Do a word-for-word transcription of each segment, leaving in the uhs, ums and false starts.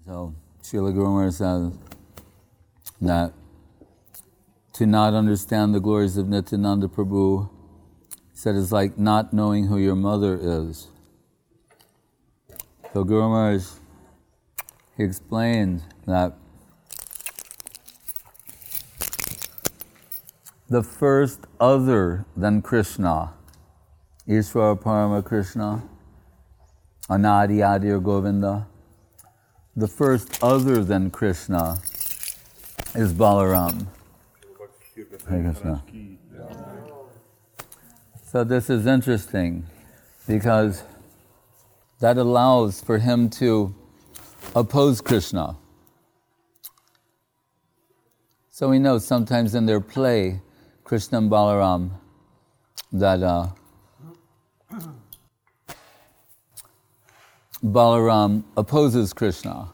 So, Srila Guru Maharaj says that to not understand the glories of Nityananda Prabhu, he said, is like not knowing who your mother is. So Guru Maharaj, he explained that the first other than Krishna, Ishvara Parama Krishna, Anadi Adi or Govinda, the first other than Krishna is Balaram. Hare Krishna. So this is interesting because that allows for him to oppose Krishna. So we know sometimes in their play, Krishna and Balaram, that uh, Balaram opposes Krishna.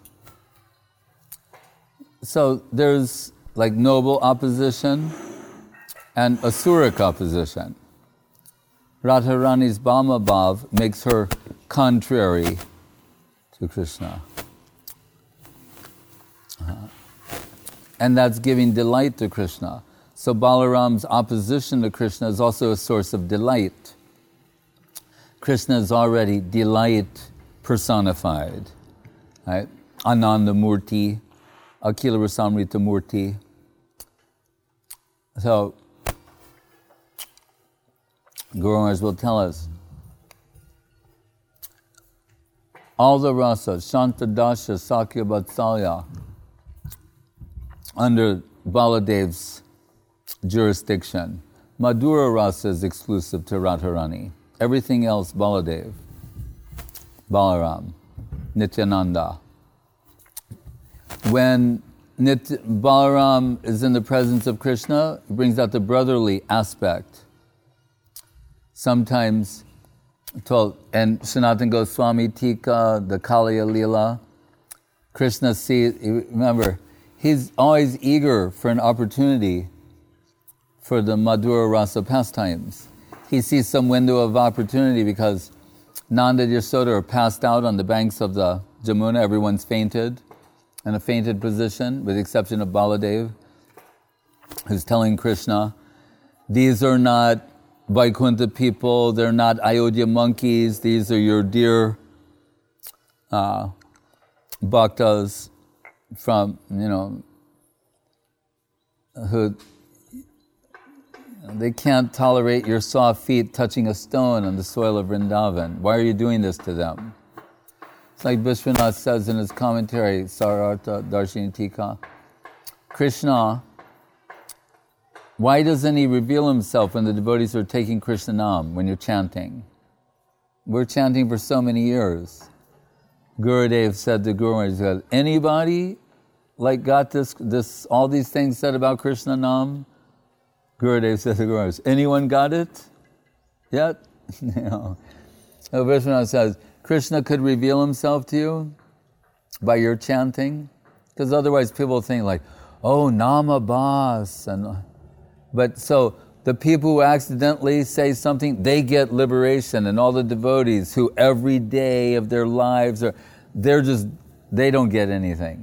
So there's like noble opposition and asuric opposition. Radharani's Bama Bhav makes her contrary to Krishna. Uh, and that's giving delight to Krishna. So Balaram's opposition to Krishna is also a source of delight. Krishna is already delight personified. Right? Ananda Murti, Akila Rasamrita Murti. So, Guru Maharaj will tell us all the rasas, Shanta Dasha, Sakya Vatsalya, under Baladev's jurisdiction. Madhura rasa is exclusive to Radharani. Everything else, Baladev, Balaram, Nityananda. When Nit- Balaram is in the presence of Krishna, it brings out the brotherly aspect. Sometimes, told, and Sanatana Goswami Tika, the Kaliya Leela, Krishna sees, remember, he's always eager for an opportunity for the Madhura Rasa pastimes. He sees some window of opportunity because Nanda and Yasoda are passed out on the banks of the Jamuna, everyone's fainted, in a fainted position, with the exception of Baladev, who's telling Krishna, these are not Vaikuntha people, they're not Ayodhya monkeys, these are your dear uh, bhaktas from, you know, who, they can't tolerate your soft feet touching a stone on the soil of Vrindavan. Why are you doing this to them? It's like Vishwanath says in his commentary, Sarartha Darshini Tika, Krishna, why doesn't he reveal himself when the devotees are taking Krishna Nam, when you're chanting? We're chanting for so many years. Gurudev said to Guru Maharaj, he said, anybody like got this, this, all these things said about Krishna Nam? Gurudev said to Guru Maharaj, anyone got it yet? you know. So Vishwanath says, Krishna could reveal himself to you by your chanting, because otherwise people think like, oh, Nama Bas, and but so the people who accidentally say something, they get liberation, and all the devotees who every day of their lives are, they're just, they don't get anything.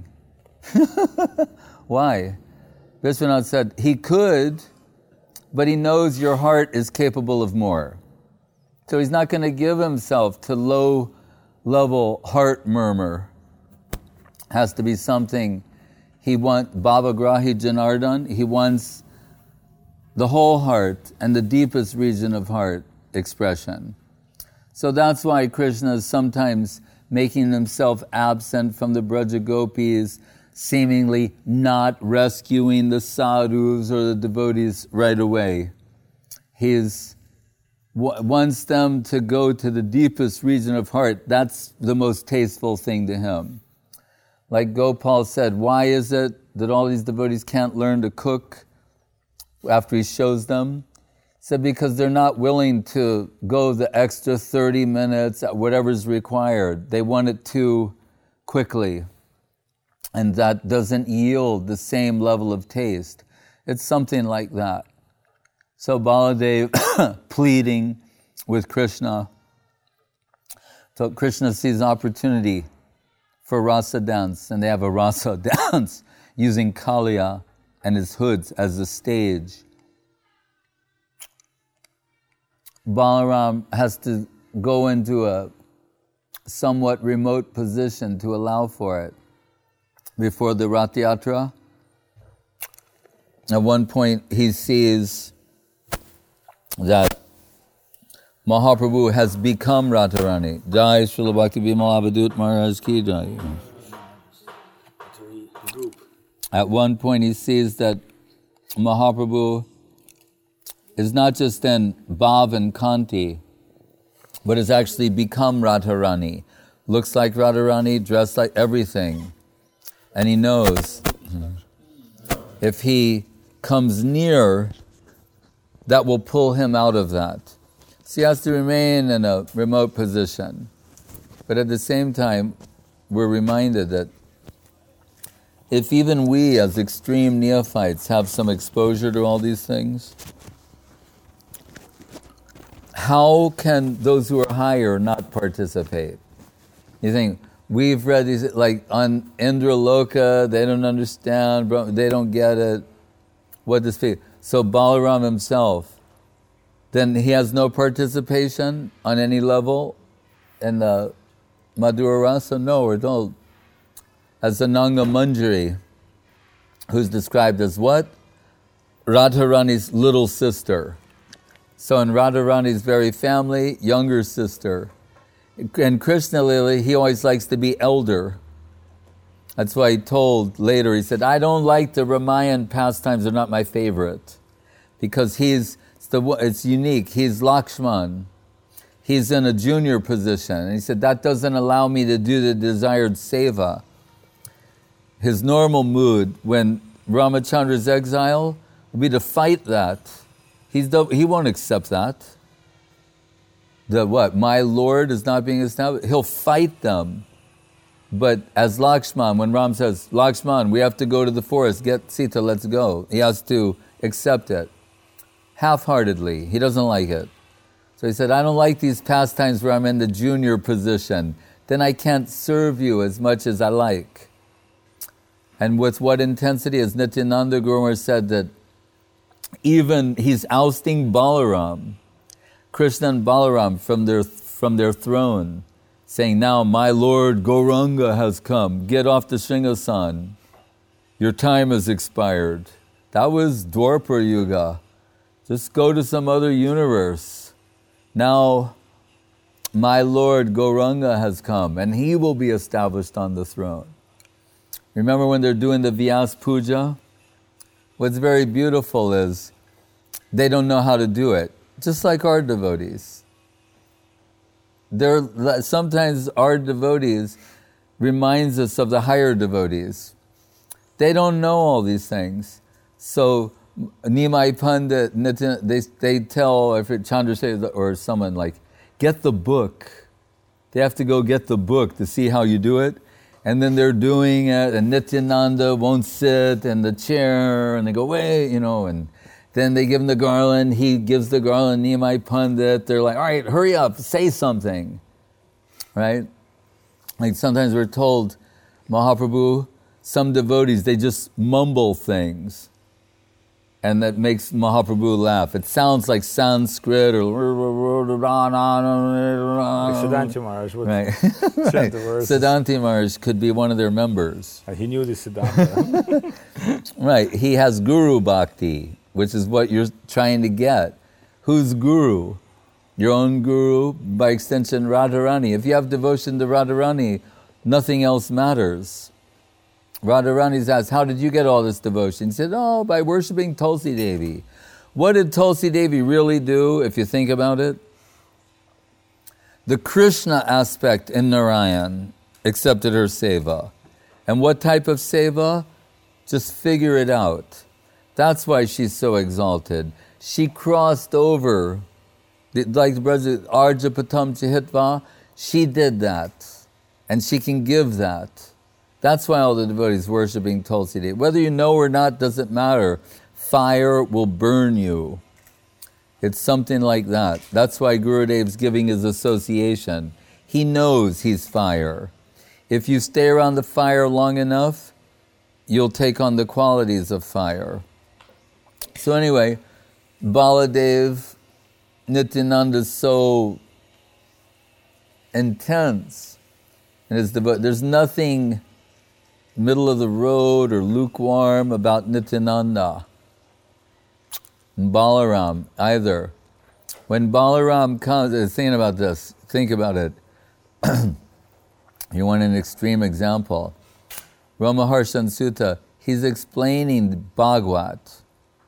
Why? Vishwanath said, he could, but he knows your heart is capable of more. So he's not going to give himself to low-level heart murmur. Has to be something, he wants, Bhavagrahi Janardhan, he wants the whole heart and the deepest region of heart expression. So that's why Krishna is sometimes making himself absent from the Braja Gopis, seemingly not rescuing the sadhus or the devotees right away. He's wants them to go to the deepest region of heart. That's the most tasteful thing to him. Like Gopal said, why is it that all these devotees can't learn to cook after he shows them? He said, because they're not willing to go the extra thirty minutes, whatever's required. They want it too quickly. And that doesn't yield the same level of taste. It's something like that. So Baladev pleading with Krishna. So Krishna sees opportunity for rasa dance, and they have a rasa dance using Kaliya and his hoods as the stage. Balaram has to go into a somewhat remote position to allow for it. Before the Rath Yatra, at one point he sees that Mahaprabhu has become Radharani. Jai Srila Bhakti Bimal Abhadut Maharaj Ki Jai. At one point he sees that Mahaprabhu is not just in Bhav and Kanti, but has actually become Radharani. Looks like Radharani, dressed like everything. And he knows if he comes near, that will pull him out of that. So he has to remain in a remote position. But at the same time, we're reminded that if even we as extreme neophytes have some exposure to all these things, how can those who are higher not participate? You think, we've read these, like on Indraloka, they don't understand, they don't get it. What does it? So Balaram himself, then he has no participation on any level in the Madhura Rasa? No, we're told. As the Nanga Manjari, who's described as what? Radharani's little sister. So in Radharani's very family, younger sister. In Krishna Lila, he always likes to be elder. That's why he told later, he said, I don't like the Ramayan pastimes, they're not my favorite. Because he's, it's, the, it's unique, he's Lakshman. He's in a junior position. And he said, that doesn't allow me to do the desired seva. His normal mood when Ramachandra's exile will be to fight that. He's the, he won't accept that. The what? My Lord is not being established. He'll fight them. But as Lakshman, when Ram says, Lakshman, we have to go to the forest, get Sita, let's go. He has to accept it. Half-heartedly. He doesn't like it. So he said, I don't like these pastimes where I'm in the junior position. Then I can't serve you as much as I like. And with what intensity, as Nityananda Gurumar said, that even he's ousting Balaram, Krishna and Balaram from their from their throne, saying, now my Lord Gauranga has come, get off the Sringasan, your time has expired. That was Dwapara Yuga. Just go to some other universe. Now my Lord Gauranga has come, and he will be established on the throne. Remember when they're doing the Vyas Puja? What's very beautiful is they don't know how to do it. Just like our devotees. They're, sometimes our devotees reminds us of the higher devotees. They don't know all these things. So Nimai Pandit, they, they tell if it Chandrasekhar or someone like, get the book. They have to go get the book to see how you do it. And then they're doing it, and Nityananda won't sit in the chair, and they go, wait, you know, and then they give him the garland, he gives the garland, Nimai Pandit, they're like, all right, hurry up, say something, right? Like sometimes we're told, Mahaprabhu, some devotees, they just mumble things, and that makes Mahaprabhu laugh. It sounds like Sanskrit or... Siddhanta Maharaj would right. chant right. the verses. Siddhanta Maharaj could be one of their members. He knew the Siddhanta. Right, he has Guru Bhakti, which is what you're trying to get. Who's Guru? Your own Guru, by extension Radharani. If you have devotion to Radharani, nothing else matters. Radharani's asked, how did you get all this devotion? He said, oh, by worshipping Tulsi Devi. What did Tulsi Devi really do, if you think about it? The Krishna aspect in Narayan accepted her seva. And what type of seva? Just figure it out. That's why she's so exalted. She crossed over, like the brother, Arja Patam Chihitva, she did that. And she can give that. That's why all the devotees worshipping Tulsi Devi. Whether you know or not doesn't matter. Fire will burn you. It's something like that. That's why Gurudev's giving his association. He knows he's fire. If you stay around the fire long enough, you'll take on the qualities of fire. So anyway, Baladev, Nityananda is so intense in his devotion. There's nothing middle of the road or lukewarm about Nityananda. And Balaram either. When Balaram comes, I was thinking about this, think about it. You want an extreme example. Ramaharshan Sutta, he's explaining Bhagavad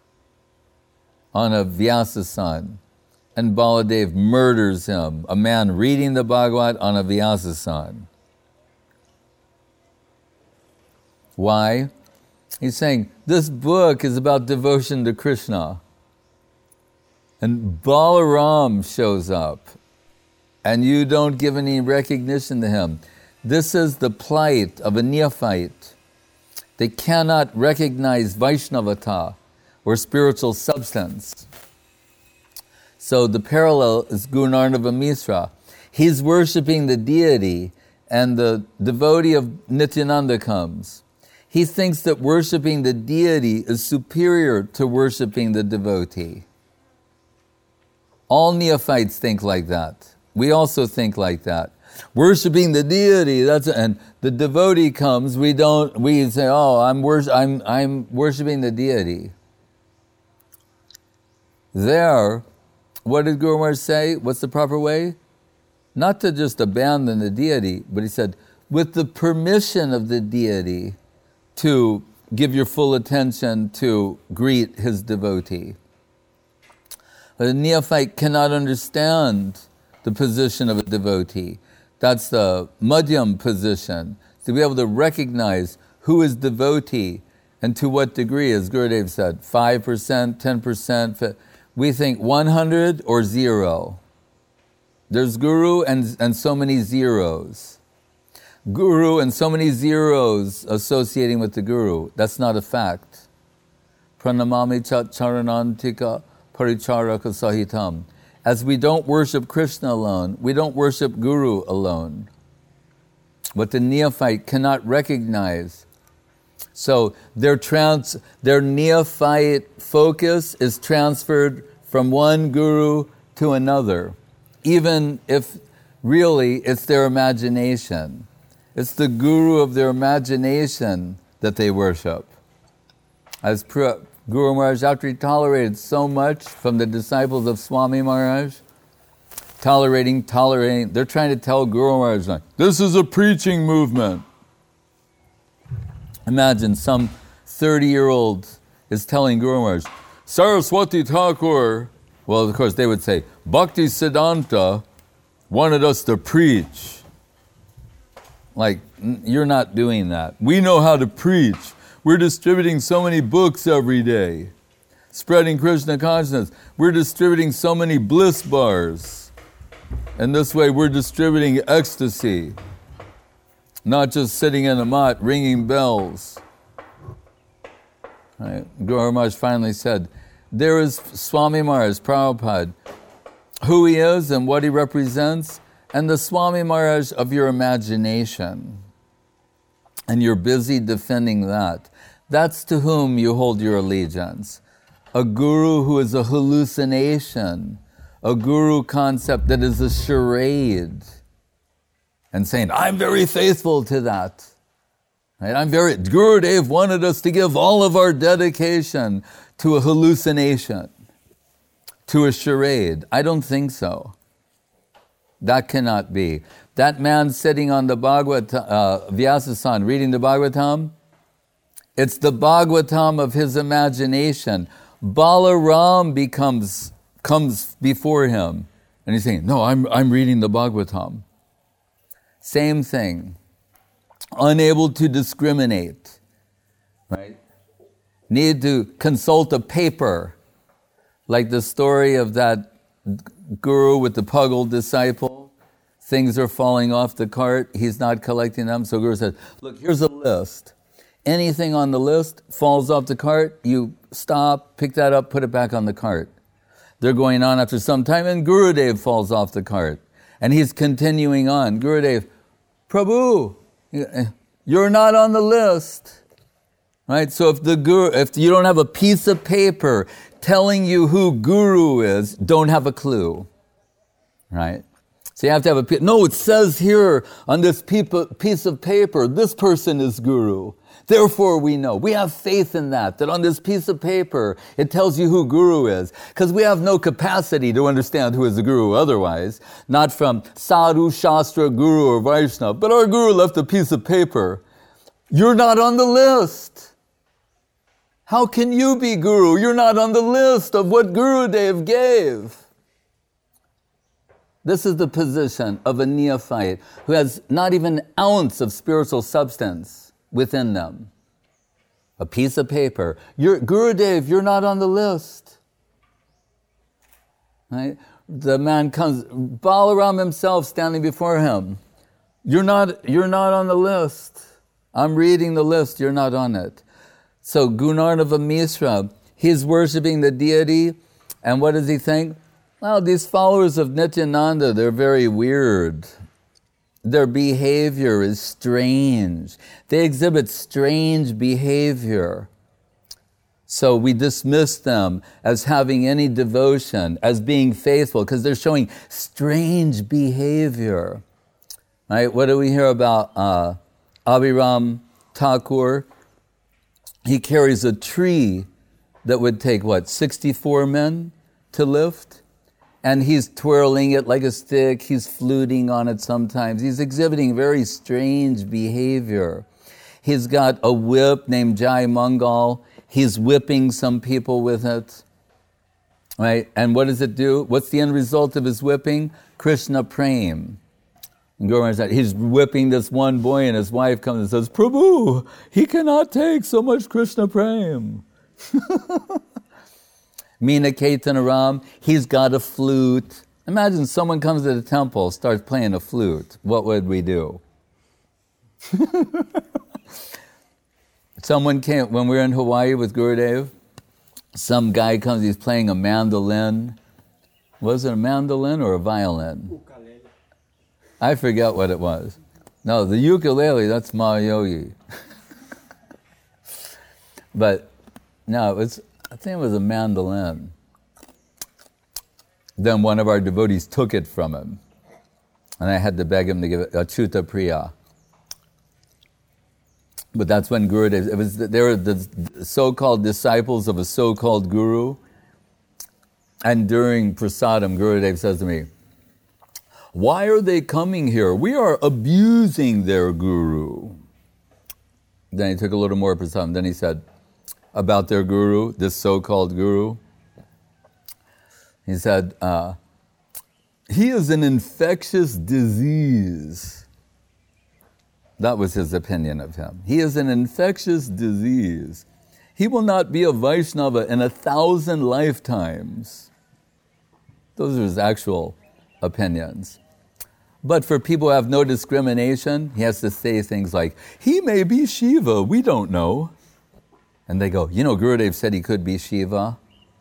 on a Vyasasan, and Baladev murders him, a man reading the Bhagavad on a Vyasasan. Why? He's saying, this book is about devotion to Krishna. And Balaram shows up, and you don't give any recognition to him. This is the plight of a neophyte. They cannot recognize Vaishnavata, or spiritual substance. So the parallel is Guru Narnava Mishra. He's worshipping the deity, and the devotee of Nityananda comes. He thinks that worshipping the deity is superior to worshipping the devotee. All neophytes think like that. We also think like that. Worshipping the deity, that's and the devotee comes, we don't we say, "Oh, I'm wors- I'm I'm worshiping the deity." There, what did Guru Maharaj say? What's the proper way? Not to just abandon the deity, but he said, with the permission of the deity, to give your full attention to greet his devotee. But a neophyte cannot understand the position of a devotee. That's the madhyam position, to be able to recognize who is devotee and to what degree, as Gurudev said, five percent, ten percent. We think one hundred or zero. There's guru and, and so many zeros. Guru and so many zeros associating with the guru. That's not a fact. Pranamami chat charanantika paricharaka sahitam. As we don't worship Krishna alone, we don't worship Guru alone. But the neophyte cannot recognize. So their trans, their neophyte focus is transferred from one guru to another, even if really it's their imagination. It's the guru of their imagination that they worship. As Guru Maharaj, after he tolerated so much from the disciples of Swami Maharaj, tolerating, tolerating, they're trying to tell Guru Maharaj, like, this is a preaching movement. Imagine some thirty-year-old is telling Guru Maharaj, Saraswati Thakur, well, of course, they would say, Bhakti Siddhanta wanted us to preach. Like, you're not doing that. We know how to preach. We're distributing so many books every day, spreading Krishna consciousness. We're distributing so many bliss bars. And this way, we're distributing ecstasy. Not just sitting in a mat, ringing bells. Right? Guru Maharaj finally said, there is Swami Maharaj, Prabhupada, who he is and what he represents, and the Swami Maharaj of your imagination. And you're busy defending that. That's to whom you hold your allegiance. A guru who is a hallucination, a guru concept that is a charade. And saying, I'm very faithful to that. Right? I'm very, Gurudev wanted us to give all of our dedication to a hallucination, to a charade. I don't think so. That cannot be. That man sitting on the Bhagavad, uh, Vyasasan, reading the Bhagavatam, it's the Bhagavatam of his imagination. Balaram becomes, comes before him, and he's saying, no, I'm, I'm reading the Bhagavatam. Same thing. Unable to discriminate, right? Need to consult a paper, like the story of that guru with the puggled disciple. Things are falling off the cart. He's not collecting them. So Guru said, look, here's a list. Anything on the list falls off the cart, you stop, pick that up, put it back on the cart. They're going on after some time, and Gurudev falls off the cart. And he's continuing on. Gurudev, Prabhu, You're not on the list. Right? So if the guru, if you don't have a piece of paper telling you who guru is, don't have a clue. Right? So you have to have a, pe- no, it says here on this piece of paper, this person is guru. Therefore we know. We have faith in that, that on this piece of paper, it tells you who guru is. Because we have no capacity to understand who is a guru otherwise. Not from sadhu, shastra, guru, or Vaishnava. But our guru left a piece of paper. You're not on the list. How can you be guru? You're not on the list of what Gurudev gave. This is the position of a neophyte who has not even an ounce of spiritual substance within them. A piece of paper. You're, Gurudev, you're not on the list. Right? The man comes, Balaram himself standing before him. You're not, you're not on the list. I'm reading the list, you're not on it. So Gunarnava Mishra, he's worshiping the deity, and what does he think? Well, these followers of Nityananda, they're very weird. Their behavior is strange. They exhibit strange behavior. So we dismiss them as having any devotion, as being faithful, because they're showing strange behavior. Right? What do we hear about uh, Abhiram Thakur? He carries a tree that would take, what, sixty-four men to lift? And he's twirling it like a stick, he's fluting on it sometimes. He's exhibiting very strange behavior. He's got a whip named Jai Mangal. He's whipping some people with it. Right? And what does it do? What's the end result of his whipping? Krishna Prem. And Guru Maharaj said, he's whipping this one boy, and his wife comes and says, Prabhu, he cannot take so much Krishna Prem. Meena Ketanaram, he's got a flute. Imagine someone comes to the temple, starts playing a flute. What would we do? Someone came, when we were in Hawaii with Gurudev, some guy comes, he's playing a mandolin. Was it a mandolin or a violin? Ukulele. I forget what it was. No, the ukulele, that's Mahayogi. But, no, it was, I think it was a mandolin. Then one of our devotees took it from him. And I had to beg him to give it, Achyuta Priya. But that's when Gurudev, it was, they were the so-called disciples of a so-called guru. And during prasadam, Gurudev says to me, why are they coming here? We are abusing their guru. Then he took a little more prasadam. Then he said, about their guru, this so-called guru. He said, uh, he is an infectious disease. That was his opinion of him. He is an infectious disease. He will not be a Vaishnava in a thousand lifetimes. Those are his actual opinions. But for people who have no discrimination, he has to say things like, he may be Shiva, we don't know. And they go, you know, Gurudev said he could be Shiva.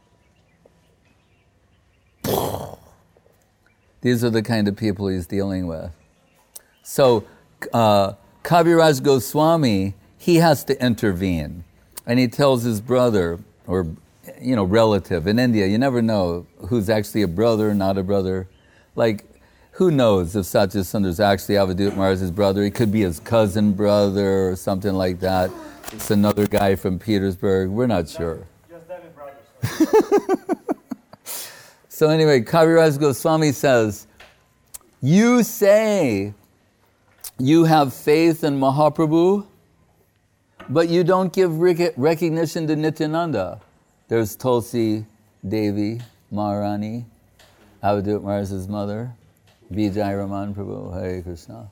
These are the kind of people he's dealing with. So, uh, Kaviraj Goswami, he has to intervene. And he tells his brother, or, you know, relative. In India, you never know who's actually a brother, not a brother. Like, who knows if Satya Sundar's actually Avadut Maharaj's brother? He could be his cousin brother or something like that. It's another guy from Petersburg. We're not sure. Just them brothers. So anyway, Kaviraj Goswami says, you say you have faith in Mahaprabhu, but you don't give rec- recognition to Nityananda. There's Tulsi Devi Maharani, Avadut Maharaj's mother, Vijay Raman Prabhu, Hare Krishna.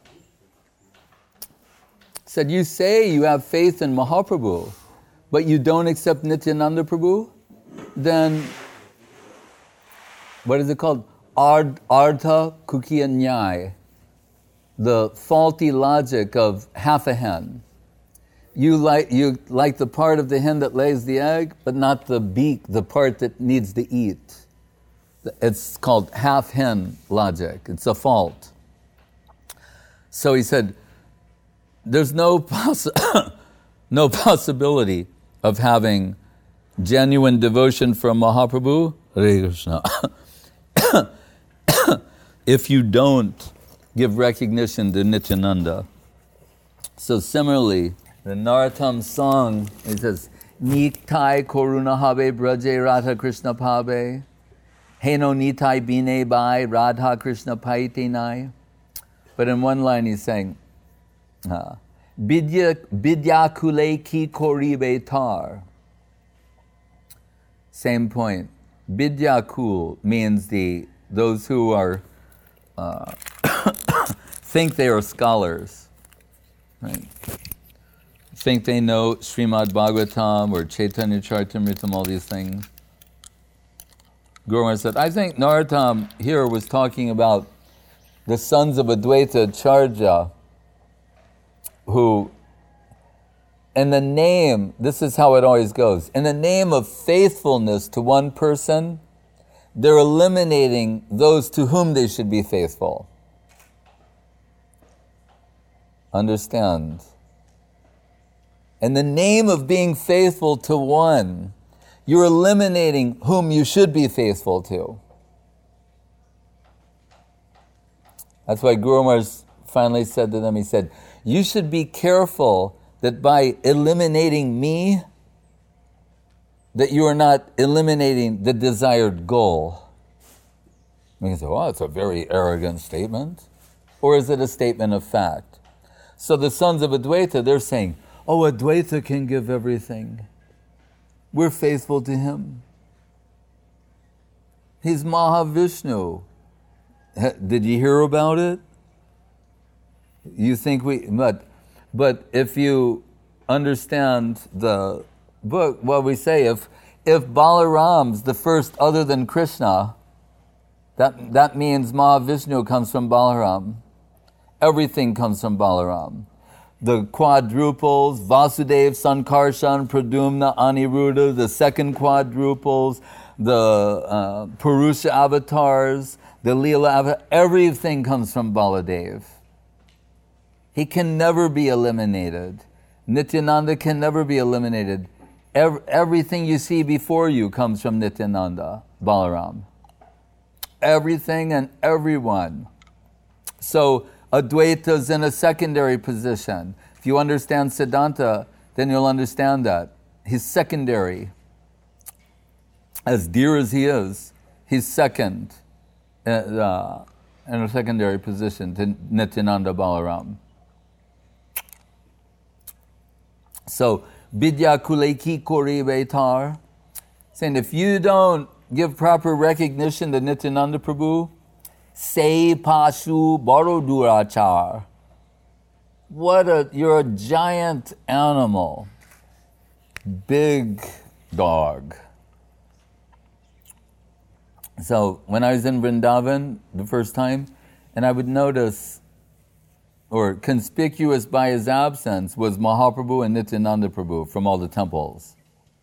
Said, you say you have faith in Mahaprabhu, but you don't accept Nityananda Prabhu, then what is it called? Ard, Ardha Kukiya Nyai, the faulty logic of half a hen. You like, you like the part of the hen that lays the egg, but not the beak, the part that needs to eat. It's called half hen logic. It's a fault. So he said, there's no poss- no possibility of having genuine devotion for Mahaprabhu, Hare Krishna, if you don't give recognition to Nityananda. So similarly, the Narottam song, it says, Nitai Koruna Habe Braje Radha Krishna Pabe, Heno Nitai Bine Bai Radha Krishna Paite Nai. But in one line he's saying, uh, Bidya Bidya Kule Ki Koribe Tar. Same point. Bidya Kul means the those who are uh, think they are scholars, right? Think they know Srimad Bhagavatam or Chaitanya Charitamrita, all these things. Guru Maharaj said, I think Narottam here was talking about the sons of Advaita Acharya, who, in the name, this is how it always goes, in the name of faithfulness to one person, they're eliminating those to whom they should be faithful. Understand? In the name of being faithful to one, you're eliminating whom you should be faithful to. That's why Guru Maharaj finally said to them, he said, you should be careful that by eliminating me, that you are not eliminating the desired goal. And you say, well, it's a very arrogant statement. Or is it a statement of fact? So the sons of Advaita, they're saying, oh, Advaita can give everything. We're faithful to him. He's Mahavishnu. Did you hear about it? You think we, but, but if you understand the book, what we say, if if Balaram's the first other than Krishna, that that means Mahavishnu comes from Balaram. Everything comes from Balaram. The quadruples, Vasudev, Sankarshan, Pradumna, Aniruddha, the second quadruples, the uh, Purusha avatars, the Leela avatar, everything comes from Baladev. He can never be eliminated. Nityananda can never be eliminated. Every, everything you see before you comes from Nityananda, Balaram. Everything and everyone. So Advaita is in a secondary position. If you understand Siddhanta, then you'll understand that. He's secondary. As dear as he is, he's second uh, uh, in a secondary position to Nityananda Balaram. So, Vidya Kuleki Kori Betar, saying if you don't give proper recognition to Nityananda Prabhu, Say Pashu Barodurachar. What a, you're a giant animal. Big dog. So when I was in Vrindavan the first time, and I would notice, or conspicuous by his absence, was Mahaprabhu and Nityananda Prabhu from all the temples.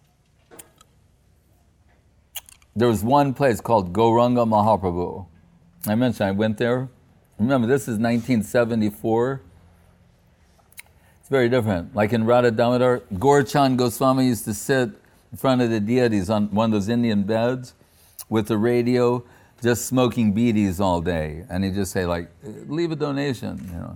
There was one place called Gauranga Mahaprabhu. I mentioned I went there. Remember, this is nineteen seventy-four. It's very different. Like in Radha Damodar, Gaurchand Goswami used to sit in front of the deities on one of those Indian beds with the radio, just smoking beedies all day. And he'd just say, like, leave a donation, you know.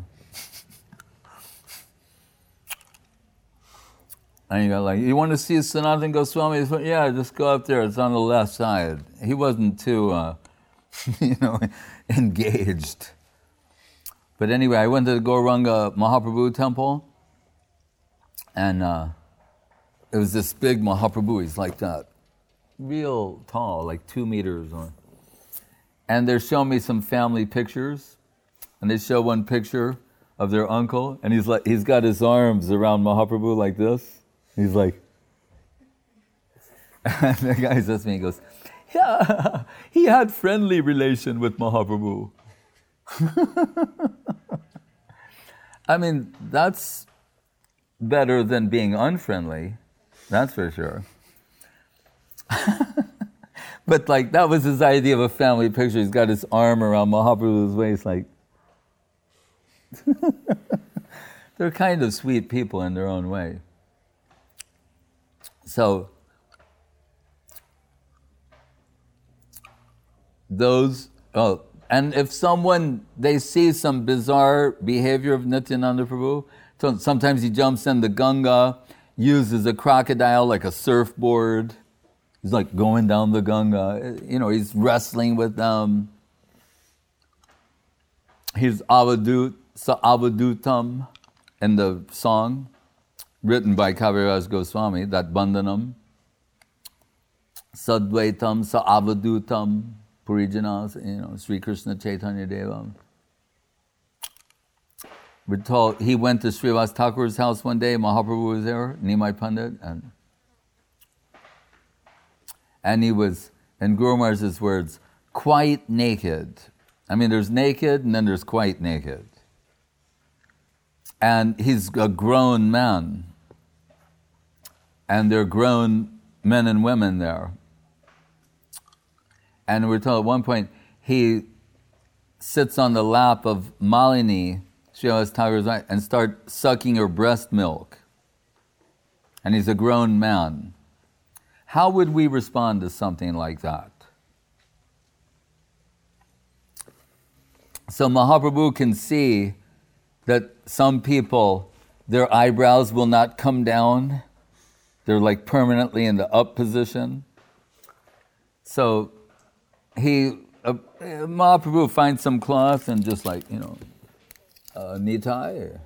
And you go like, you want to see Sanatana Goswami? Yeah, just go up there. It's on the left side. He wasn't too, uh, you know, engaged. But anyway, I went to the Gauranga Mahaprabhu temple, and uh, it was this big Mahaprabhu. He's like that, real tall, like two meters. Or, and they're showing me some family pictures, and they show one picture of their uncle, and he's like, he's got his arms around Mahaprabhu like this. He's like, and the guy says to me, he goes, yeah, he had friendly relation with Mahaprabhu. I mean, that's better than being unfriendly, that's for sure. But like, that was his idea of a family picture. He's got his arm around Mahaprabhu's waist, like. they're kind of sweet people in their own way. So those, oh, and if someone, they see some bizarre behavior of Nityananda Prabhu, so sometimes he jumps in the Ganga, uses a crocodile like a surfboard. He's like going down the Ganga. You know, he's wrestling with them. He's avadut, sa avadutam in the song written by Kaviraj Goswami, that Bandhanam. Sadvaitam sa avadutam Purijanas, you know, Sri Krishna Chaitanya Deva. We're told he went to Srivas Thakur's house one day, Mahaprabhu was there, Nimai Pandit, and and he was, in Guru Maharaj's words, quite naked. I mean, there's naked and then there's quite naked. And he's a grown man. And there are grown men and women there. And we're told at one point, he sits on the lap of Malini, Srivas Thakur's wife, and starts sucking her breast milk. And he's a grown man. How would we respond to something like that? So Mahaprabhu can see that some people, their eyebrows will not come down. They're like permanently in the up position. So he, uh, Mahaprabhu finds some cloth and just like, you know, uh, Nitai.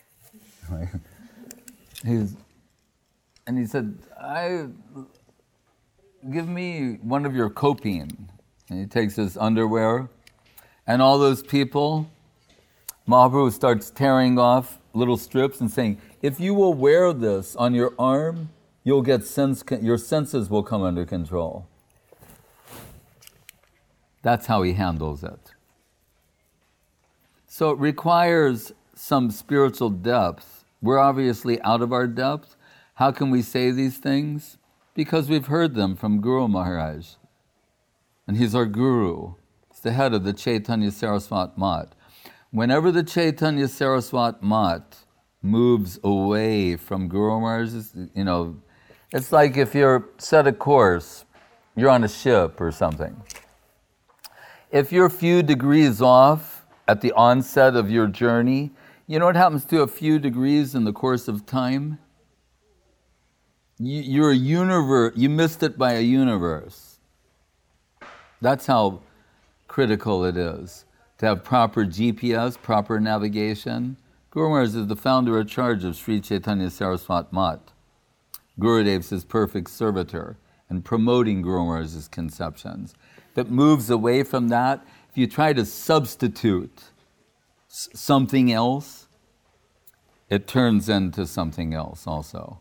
He's, and he said, I, give me one of your kopin. And he takes his underwear. And all those people, Mahaprabhu starts tearing off little strips and saying, if you will wear this on your arm, you'll get sense, your senses will come under control. That's how he handles it. So it requires some spiritual depth. We're obviously out of our depth. How can we say these things? Because we've heard them from Guru Maharaj. And he's our guru. He's the head of the Chaitanya Saraswat Mat. Whenever the Chaitanya Saraswat Mat moves away from Guru Maharaj's, you know, it's like if you're set a course, you're on a ship or something. If you're a few degrees off at the onset of your journey, you know what happens to a few degrees in the course of time? You, you're a universe, you missed it by a universe. That's how critical it is to have proper G P S, proper navigation. Guru Maharaj is the founder in charge of Sri Chaitanya Saraswat Mat. Gurudev's his perfect servitor and promoting Guru Maharaj's conceptions. If it moves away from that, if you try to substitute s- something else, it turns into something else also.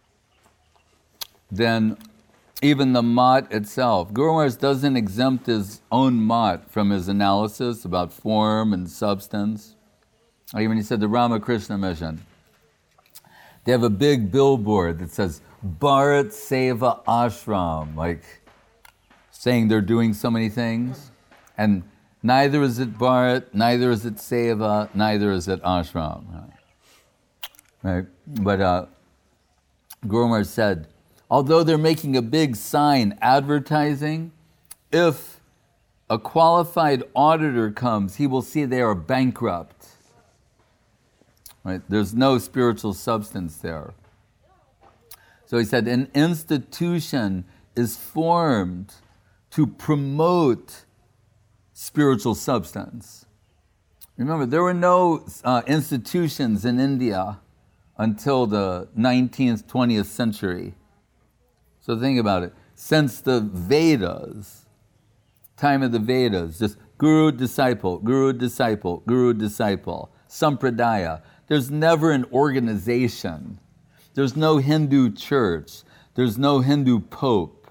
Then even the mat itself, Guru Maharaj doesn't exempt his own mat from his analysis about form and substance. Like when he said the Ramakrishna Mission, they have a big billboard that says Bharat Seva Ashram, like saying they're doing so many things. And neither is it Bharat, neither is it Seva, neither is it Ashram. Right? But uh, Guru Maharaj said, although they're making a big sign advertising, if a qualified auditor comes, he will see they are bankrupt. Right? There's no spiritual substance there. So he said, an institution is formed to promote spiritual substance. Remember, there were no uh, institutions in India until the nineteenth, twentieth century. So think about it. Since the Vedas, time of the Vedas, just guru, disciple, guru, disciple, guru, disciple, sampradaya. There's never an organization. There's no Hindu church. There's no Hindu pope.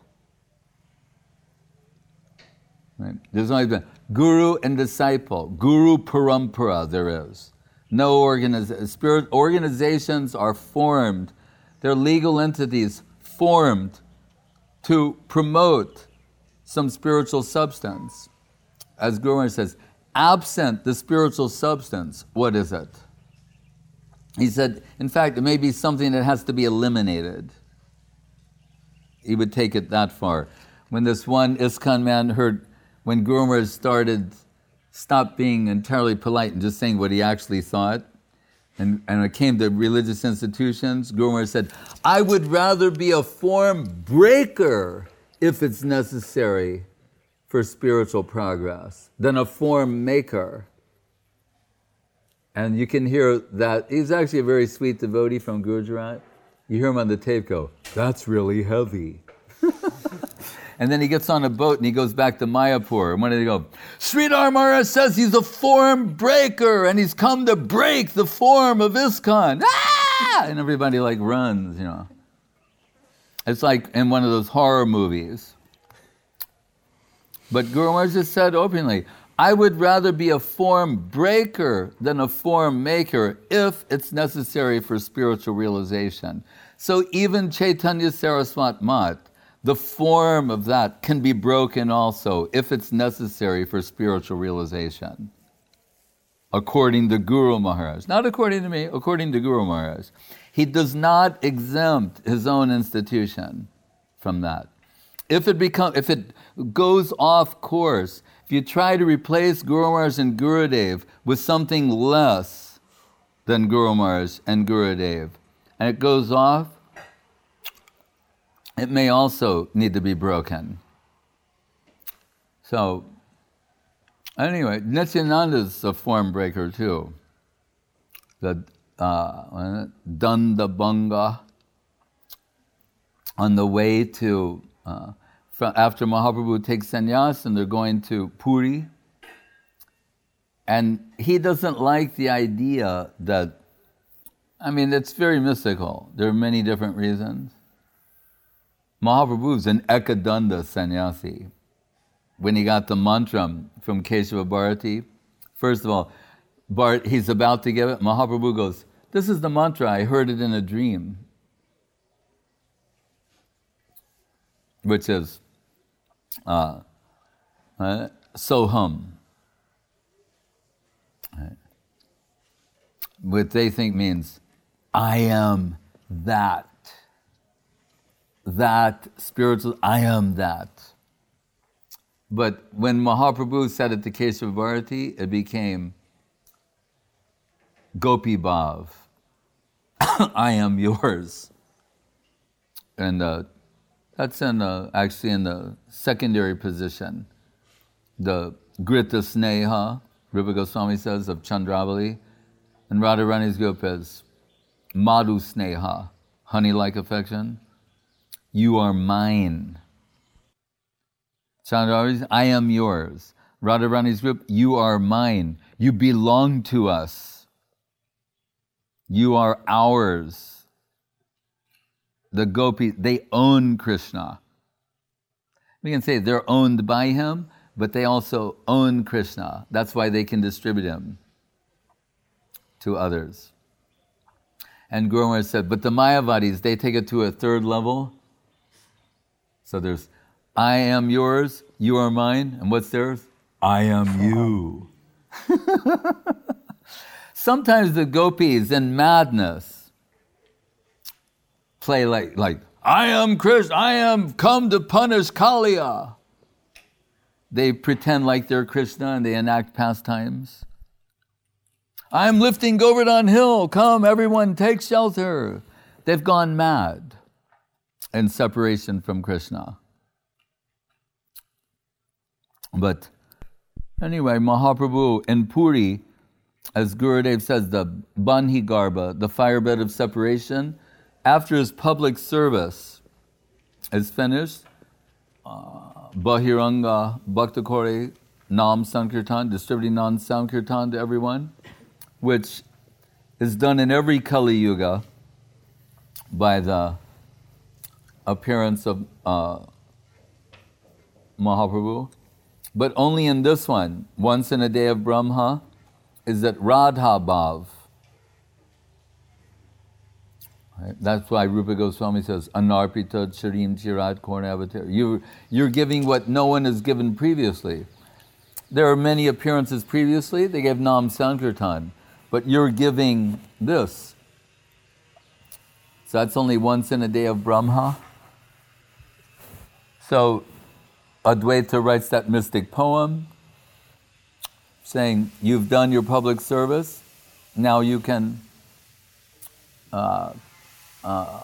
Right? There's only been guru and disciple. Guru parampara there is. No organization. Spirit organizations are formed. They're legal entities formed to promote some spiritual substance. As Guru Maharaj says, absent the spiritual substance, what is it? He said, in fact, it may be something that has to be eliminated. He would take it that far. When this one ISKCON man heard, when Guru Maharaj started, stopped being entirely polite and just saying what he actually thought, and, and it came to religious institutions, Guru Maharaj said, I would rather be a form breaker if it's necessary for spiritual progress than a form maker. And you can hear that, he's actually a very sweet devotee from Gujarat. You hear him on the tape go, that's really heavy. And then he gets on a boat and he goes back to Mayapur. And when did he go? Sridhar Maharaj says he's a form breaker and he's come to break the form of ISKCON. Ah! And everybody like runs, you know. It's like in one of those horror movies. But Guru Maharaj just said openly, I would rather be a form breaker than a form maker if it's necessary for spiritual realization. So even Chaitanya Saraswat Mat, the form of that can be broken also if it's necessary for spiritual realization. According to Guru Maharaj. Not according to me, according to Guru Maharaj. He does not exempt his own institution from that. If it become, if it goes off course, if you try to replace Guru Maharaj and Gurudev with something less than Guru Maharaj and Gurudev, and it goes off, it may also need to be broken. So, anyway, Nityananda is a form breaker too. The uh, Danda Banga, on the way to, uh, from, after Mahaprabhu takes sannyas and they're going to Puri, and he doesn't like the idea that, I mean, it's very mystical. There are many different reasons. Mahaprabhu is an Ekadanda sannyasi. When he got the mantra from Keshava Bharati, first of all, Bharat, he's about to give it, Mahaprabhu goes, this is the mantra, I heard it in a dream. Which is, uh, uh, Soham. Right. What they think means, I am that. That spiritual, I am that. But when Mahaprabhu said it to Keshava Bharati, it became Gopi Bhav. I am yours. And uh, that's in uh, actually in the secondary position. The Grita Sneha, Rupa Goswami says, of Chandravali, and Radharani's group is Madhu Sneha, honey-like affection. You are mine. Chandravali, I am yours. Radharani's group, you are mine. You belong to us. You are ours. The gopis, they own Krishna. We can say they're owned by him, but they also own Krishna. That's why they can distribute him to others. And Guru Maharaj said, but the Mayavadis, they take it to a third level. So there's, I am yours, you are mine, and what's theirs? I am you. Sometimes the gopis in madness play like, like I am Krishna, I am come to punish Kaliya. They pretend like they're Krishna and they enact pastimes. I am lifting Govardhan Hill, come everyone take shelter. They've gone mad in separation from Krishna. But anyway, Mahaprabhu in Puri, as Gurudev says, the Banhi Garbha, the firebed of separation, after his public service is finished, uh, Bahiranga Bhakta Kore Nam Sankirtan, distributing Nam Sankirtan to everyone, which is done in every Kali Yuga by the appearance of uh, Mahaprabhu. But only in this one, once in a day of Brahma, is that Radha Bhav. Right? That's why Rupa Goswami says, Anarpita Charim Chirat Kornavatar. You, you're giving what no one has given previously. There are many appearances previously, they gave Nam Sankirtan, but you're giving this So that's only once in a day of Brahma. So Advaita writes that mystic poem saying, you've done your public service, now you can uh, uh,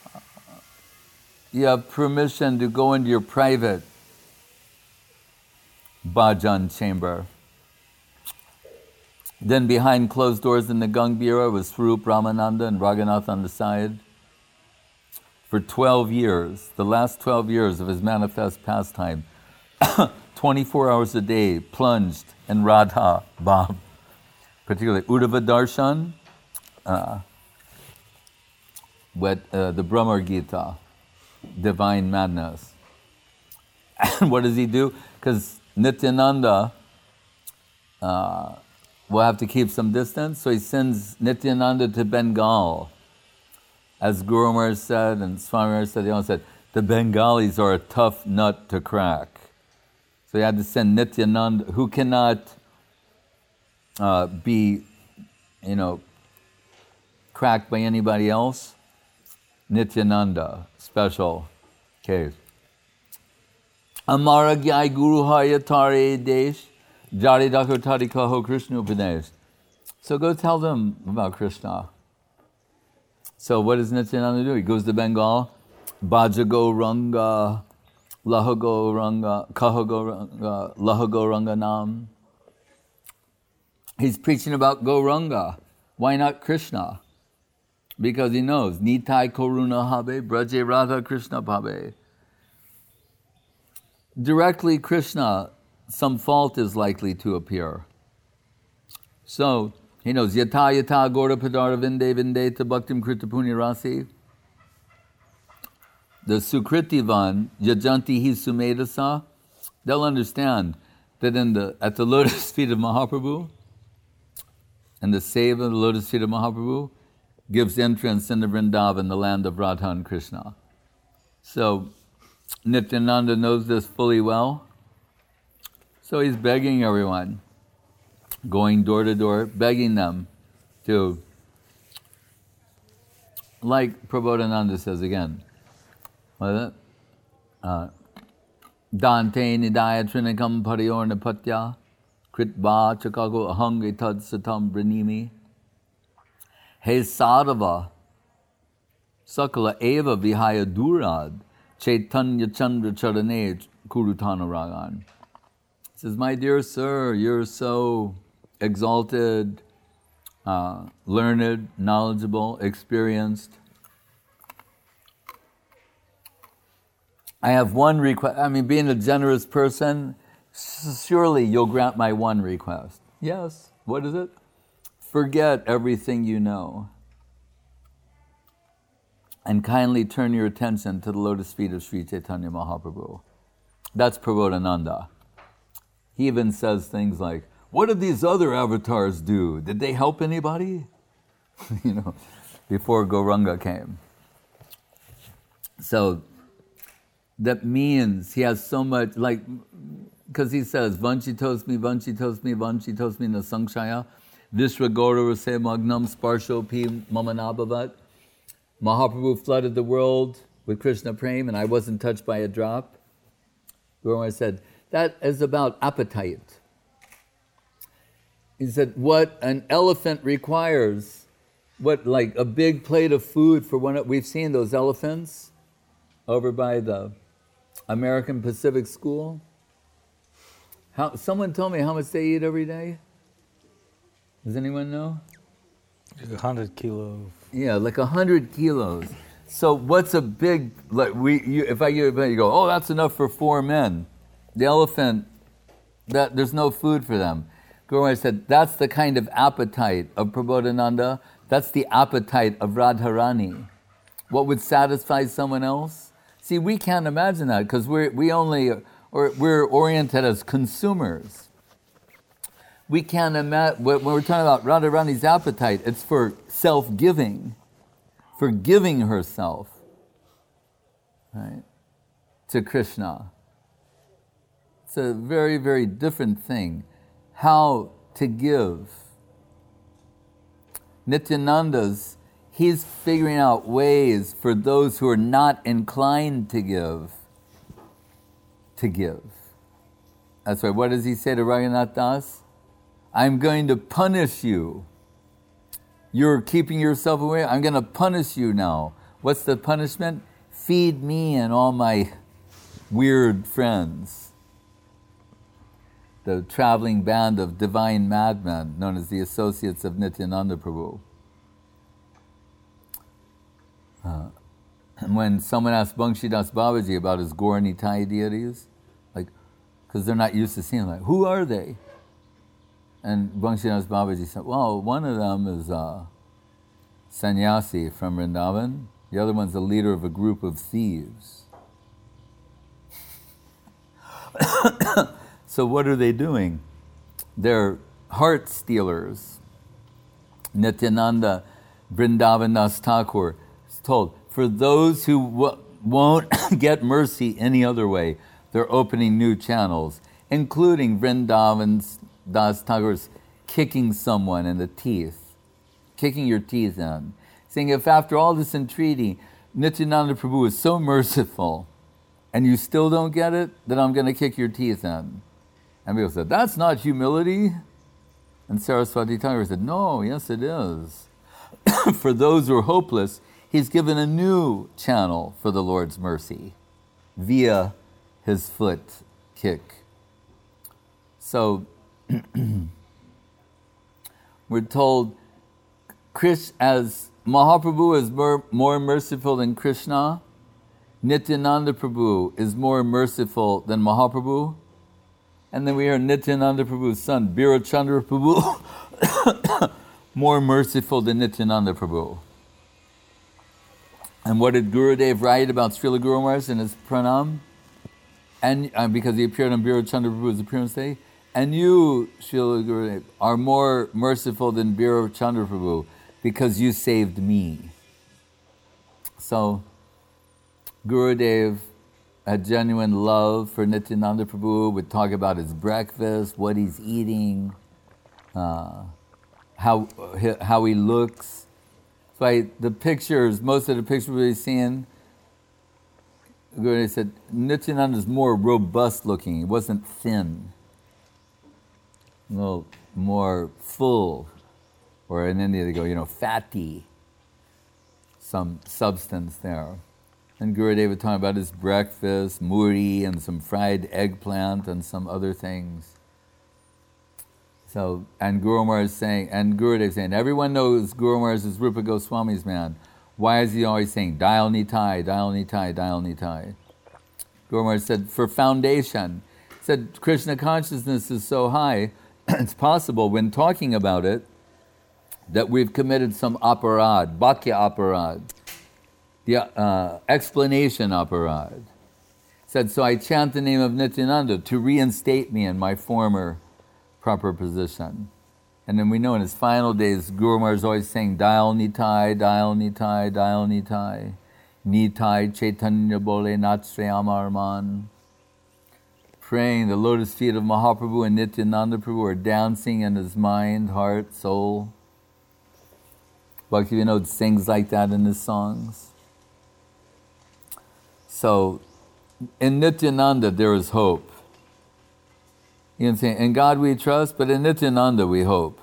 you have permission to go into your private bhajan chamber. Then behind closed doors in the Gangbhira was Swarup Ramananda and Raghunath on the side. For twelve years, the last twelve years of his manifest pastime, twenty-four hours a day, plunged in Radha Bhav, particularly Uddhava Darshan, uh, with uh, the Brahma Gita, divine madness. And what does he do? Because Nityananda uh, will have to keep some distance, so he sends Nityananda to Bengal. As Guru Maharaj said, and Swami Maharaj said, they all said, the Bengalis are a tough nut to crack. So he had to send Nityananda, who cannot uh, be, you know, cracked by anybody else. Nityananda, special case. Amara Gyai Guru Haya Tare Desh, Jari Dakho Tari Kaho Krishna Upadesh. So go tell them about Krishna. So what does Nityananda do? He goes to Bengal, Bhajago Ranga, Lahago Ranga, Kahago Ranga, Lahago Ranga Nam. He's preaching about Gauranga. Why not Krishna? Because he knows, Nitai Koruna Habe, Braje Radha Krishna Bhabe. Directly Krishna, some fault is likely to appear. So, he knows, Yata Yata Gora Padara Vinde Vindeta Bhaktim Krita Punya Rasi. The Sukritivan, Yajanti Hi Sumedasa, they'll understand that in the at the lotus feet of Mahaprabhu, and the seva of the lotus feet of Mahaprabhu, gives entrance into Vrindavan, the land of Radha and Krishna. So, Nityananda knows this fully well. So he's begging everyone, going door to door, begging them to, like Prabodhananda says again, what is it? Uh, Dante nidaya trinikam pariyor nipatya kritva chakago ahang etad satam branimi he sadava sakala eva vihaya durad chaitanya chandra charane kurutana ragan. He says, my dear sir, you're so exalted, uh, learned, knowledgeable, experienced. I have one request. I mean, being a generous person, surely you'll grant my one request. Yes. What is it? Forget everything you know and kindly turn your attention to the lotus feet of Sri Chaitanya Mahaprabhu. That's Prabodhananda. He even says things like, what did these other avatars do? Did they help anybody? You know, before Gauranga came. So, that means he has so much, like, because he says, Vanchitosmi, Vanchitosmi, Vanchitosmi na Sankshaya, Vishwagora Rase Magnam Sparsho Pi Mamanabhavat. Mahaprabhu flooded the world with Krishna Prem, and I wasn't touched by a drop. Guru Maharaj said, that is about appetite. He said, what an elephant requires, what, like a big plate of food for one, we've seen those elephants over by the American Pacific School. How, someone told me how much they eat every day. Does anyone know? Like a hundred kilos. Yeah, like a hundred kilos. So what's a big, like we, you, if I give it, you go, oh, that's enough for four men. The elephant, that there's no food for them. Guru Maharaj said, that's the kind of appetite of Prabodhananda. That's the appetite of Radharani. What would satisfy someone else? See, we can't imagine that because we're we only or we're oriented as consumers. We can't imagine when we're talking about Radharani's appetite. It's for self-giving, for giving herself, right, to Krishna. It's a very, very different thing. How to give. Nityananda's, he's figuring out ways for those who are not inclined to give, to give. That's why, what does he say to Raghunath Das? I'm going to punish you. You're keeping yourself away. I'm going to punish you now. What's the punishment? Feed me and all my weird friends. The traveling band of divine madmen known as the Associates of Nityananda Prabhu. Uh, and when someone asked Banshidas Babaji about his Gaur Nitai deities, like, because they're not used to seeing them, like, who are they? And Banshidas Babaji said, well, one of them is a sannyasi from Vrindavan. The other one's the leader of a group of thieves. So what are they doing? They're heart stealers. Nityananda Vrindavan Das Thakur is told, for those who w- won't get mercy any other way, they're opening new channels, including Vrindavan Das Thakur's kicking someone in the teeth, kicking your teeth in. Saying, if after all this entreaty, Nityananda Prabhu is so merciful, and you still don't get it, then I'm going to kick your teeth in. And people said, that's not humility. And Saraswati Thakur said, no, yes it is. For those who are hopeless, he's given a new channel for the Lord's mercy via his foot kick. So we're told Krish, as Mahaprabhu is more, more merciful than Krishna, Nityananda Prabhu is more merciful than Mahaprabhu. And then we hear Nityananda Prabhu's son, Bira Chandra Prabhu, more merciful than Nityananda Prabhu. And what did Gurudev write about Srila Guru Maharaj in his pranam? And uh, because he appeared on Bira Chandra Prabhu's appearance day, and you, Srila Gurudev, are more merciful than Bira Chandra Prabhu because you saved me. So Gurudev had genuine love for Nityananda Prabhu, would talk about his breakfast, what he's eating, uh, how how he looks. So I, the pictures, most of the pictures we've seen, Gurudev said, Nityananda is more robust looking. He wasn't thin. A little more full. Or in India they go, you know, fatty. Some substance there. And Gurudev would talk about his breakfast, muri, and some fried eggplant, and some other things. So, and Guru Maharaj saying, and Gurudev saying, everyone knows Guru Maharaj is Rupa Goswami's man. Why is he always saying, Dial Nitai, Dial Nitai, Dial Nitai? Guru Maharaj said, for foundation. He said, Krishna consciousness is so high, it's possible when talking about it, that we've committed some aparad, bhakya aparad. The uh, explanation aparad. Said, so I chant the name of Nityananda to reinstate me in my former proper position. And then we know in his final days, Guru Maharaj is always saying, Dial Nitai, Dial Nitai, Dial Nitai, Nitai Chaitanya Bole Natshrayama Arman. Praying the lotus feet of Mahaprabhu and Nityananda Prabhu are dancing in his mind, heart, soul. Bhaktivinoda sings like that in his songs. So, in Nityananda there is hope. You can say, in God we trust, but in Nityananda we hope.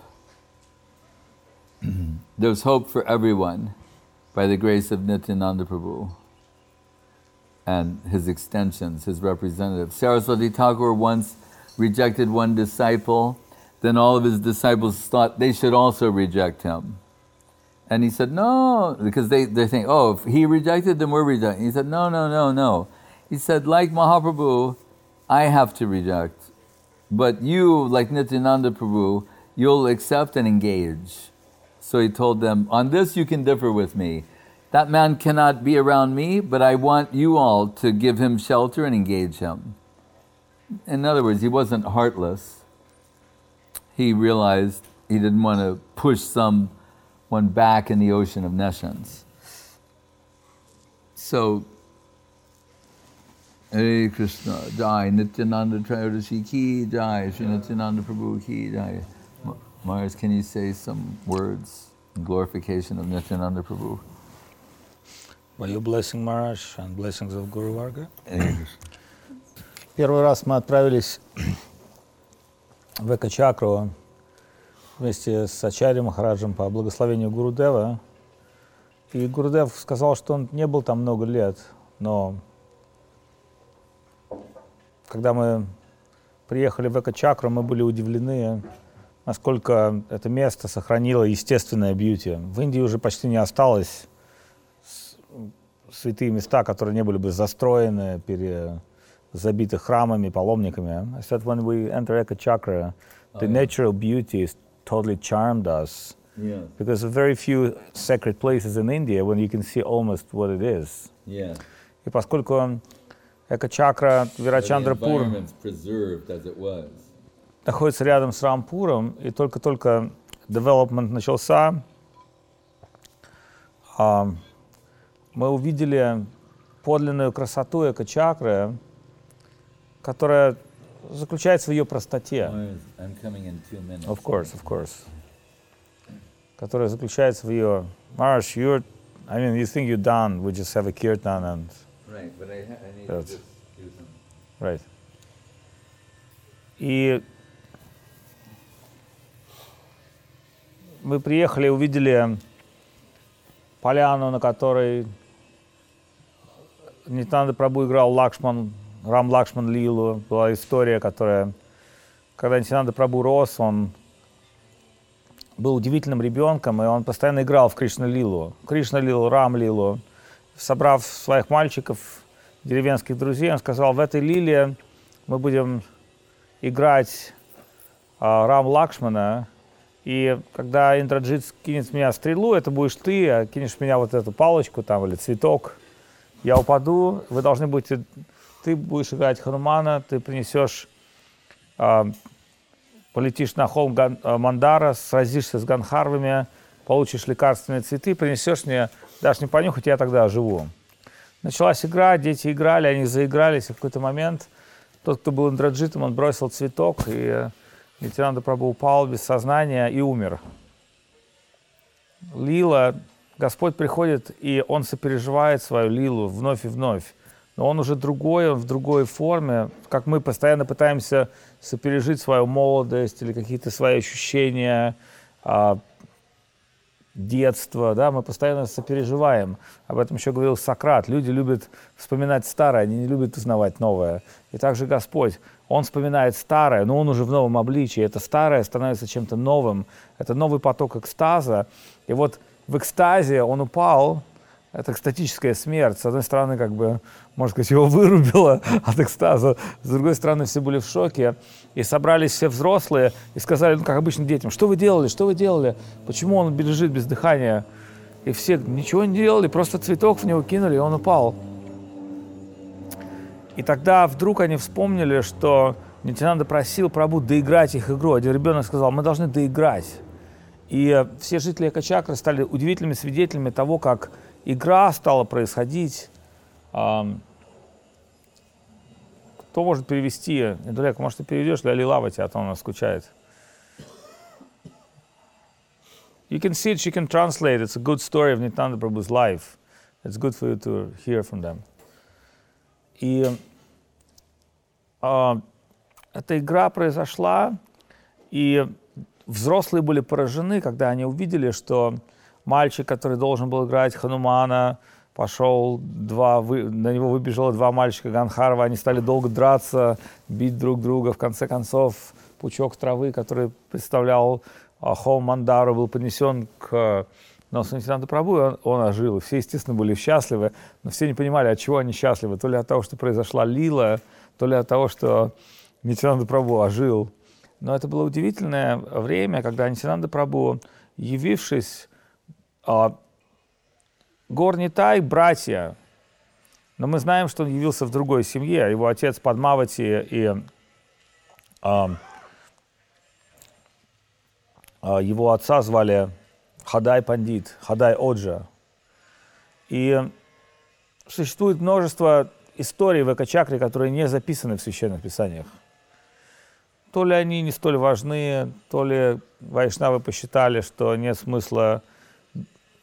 There's hope for everyone by the grace of Nityananda Prabhu and his extensions, his representatives. Saraswati Thakur once rejected one disciple, then all of his disciples thought they should also reject him. And he said, no, because they, they think, oh, if he rejected, then we're rejecting. He said, no, no, no, no. He said, like Mahaprabhu, I have to reject. But you, like Nityananda Prabhu, you'll accept and engage. So he told them, on this you can differ with me. That man cannot be around me, but I want you all to give him shelter and engage him. In other words, he wasn't heartless. He realized he didn't want to push some one back in the ocean of nescience. So, Hare Krishna, Jai, Nityananda Trayodashi ki, Jai, Shri Nityananda Prabhu ki, Jai. Mars, can you say some words glorification of Nityananda Prabhu. By your blessing, Maharaj, and blessings of Guru Varga. Первый раз мы отправились в Эко-чакру вместе с Ачарьей Махараджем по благословению Гурудева. И Гурудев сказал, что он не был там много лет, но когда мы приехали в Эко-чакру, мы были удивлены, насколько это место сохранило естественное бьюти. В Индии уже почти не осталось святые места, которые не были бы застроены, перезабиты храмами, паломниками. I said when we enter Eco-chakra, the oh, yeah. natural beauty is totally charmed us. Yeah. Because there are very few sacred places in India when you can see almost what it is. Yeah. И поскольку Эко-чакра Вирачандра-пур находится рядом с Рампуром, и только-только development начался, а, мы увидели подлинную красоту Эко-чакры, которая заключается в ее простоте. Of course, of course. Которая заключается в ее... Maharaj, you're... I mean, you think you're done, we just have a kirtan and... Right, but I, I need to just do some... Right. И мы приехали, увидели поляну, на которой Нитянанда Прабху играл Лакшман, Рам Лакшман Лилу. Была история, которая, когда Нитянанда Прабху рос, он был удивительным ребенком, и он постоянно играл в Кришна Лилу. Кришна Лилу, Рам Лилу. Собрав своих мальчиков, деревенских друзей, он сказал, в этой лиле мы будем играть а, Рам Лакшмана, и когда Индраджит кинет в меня стрелу, это будешь ты, а кинешь в меня вот эту палочку там или цветок, я упаду, вы должны будете, ты будешь играть Ханумана, ты принесешь, а, полетишь на холм Ган, а, Мандара, сразишься с Ганхарвами, получишь лекарственные цветы, принесешь мне, дашь мне понюхать, я тогда оживу. Началась игра, дети играли, они заигрались, и в какой-то момент тот, кто был Индраджитом, он бросил цветок, и Нитянанда Прабху упал без сознания и умер. Лила, Господь приходит, и Он сопереживает свою лилу вновь и вновь. Но Он уже другой, Он в другой форме, как мы постоянно пытаемся сопережить свою молодость или какие-то свои ощущения, детства, да, мы постоянно сопереживаем. Об этом еще говорил Сократ. Люди любят вспоминать старое, они не любят узнавать новое. И также Господь, Он вспоминает старое, но Он уже в новом обличии. Это старое становится чем-то новым. Это новый поток экстаза. И вот в экстазе Он упал. Это экстатическая смерть. С одной стороны, как бы, можно сказать, его вырубило от экстаза. С другой стороны, все были в шоке. И собрались все взрослые и сказали, ну, как обычно детям, что вы делали, что вы делали? Почему он лежит без дыхания? И все ничего не делали, просто цветок в него кинули, и он упал. И тогда вдруг они вспомнили, что Нитянанда просил Прабху доиграть их игру. Один ребенок сказал, мы должны доиграть. И все жители Эко-чакры стали удивительными свидетелями того, как игра стала происходить. Кто может перевести? Недалек, может, ты переведешь для Лилавати, а то она скучает. You can see it, she can translate. It's a good story of Nityananda Prabhu's life. It's good for you to hear from them. И а, эта игра произошла, и взрослые были поражены, когда они увидели, что мальчик, который должен был играть Ханумана, пошел, два, вы, на него выбежало два мальчика Ганхарва, они стали долго драться, бить друг друга. В конце концов, пучок травы, который представлял а, холм Мандару, был поднесен к носу Нитянанды Прабху, и он, он ожил. И все, естественно, были счастливы, но все не понимали, от чего они счастливы. То ли от того, что произошла лила, то ли от того, что Нитянанда Прабху ожил. Но это было удивительное время, когда Нитянанда Прабху, явившись, а, Гор Нитай — братья, но мы знаем, что он явился в другой семье. Его отец Падмавати и а, а, его отца звали Хадай Пандит, Хадай Оджа. И существует множество историй в Эко-чакре, которые не записаны в священных писаниях. То ли они не столь важны, то ли вайшнавы посчитали, что нет смысла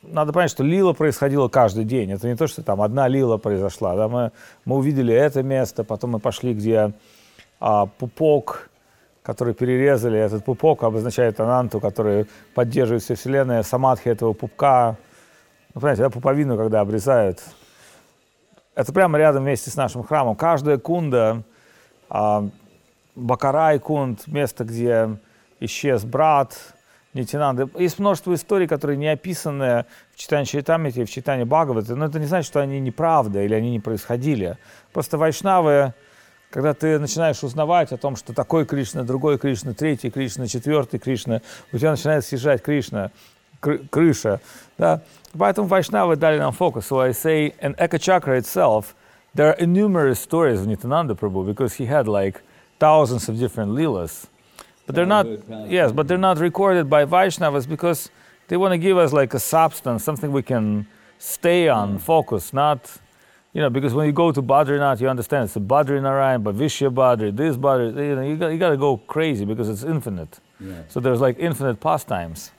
надо понять, что лила происходила каждый день. Это не то, что там одна лила произошла. Да? Мы, мы увидели это место, потом мы пошли, где а, пупок, который перерезали. Этот пупок обозначает ананту, который поддерживает всю Вселенную. Самадхи этого пупка. Ну, понимаете, да, пуповину, когда обрезают. Это прямо рядом вместе с нашим храмом. Каждая кунда, а, Бакарай кунд, место, где исчез брат Нитянанды. Есть множество историй, которые не описаны в читании Чайтамрити и в читании Бхагаваты, но это не значит, что они неправда или они не происходили. Просто вайшнавы, когда ты начинаешь узнавать о том, что такой Кришна, другой Кришна, третий Кришна, четвертый Кришна, у тебя начинает съезжать Кришна, кры- крыша. Да? Поэтому вайшнавы дали нам фокус. So I say, in Eka Chakra itself, there are numerous stories of Nityananda Prabhu because he had like thousands of different leelas. But they're not, yes, but they're not recorded by Vaishnavas because they want to give us like a substance, something we can stay on, focus, not, you know, because when you go to Badrinath, you understand it's a Badrinarayan, but Vishya Badri, this Badri, you know, you got, you got to go crazy because it's infinite. Yeah. So there's like infinite pastimes.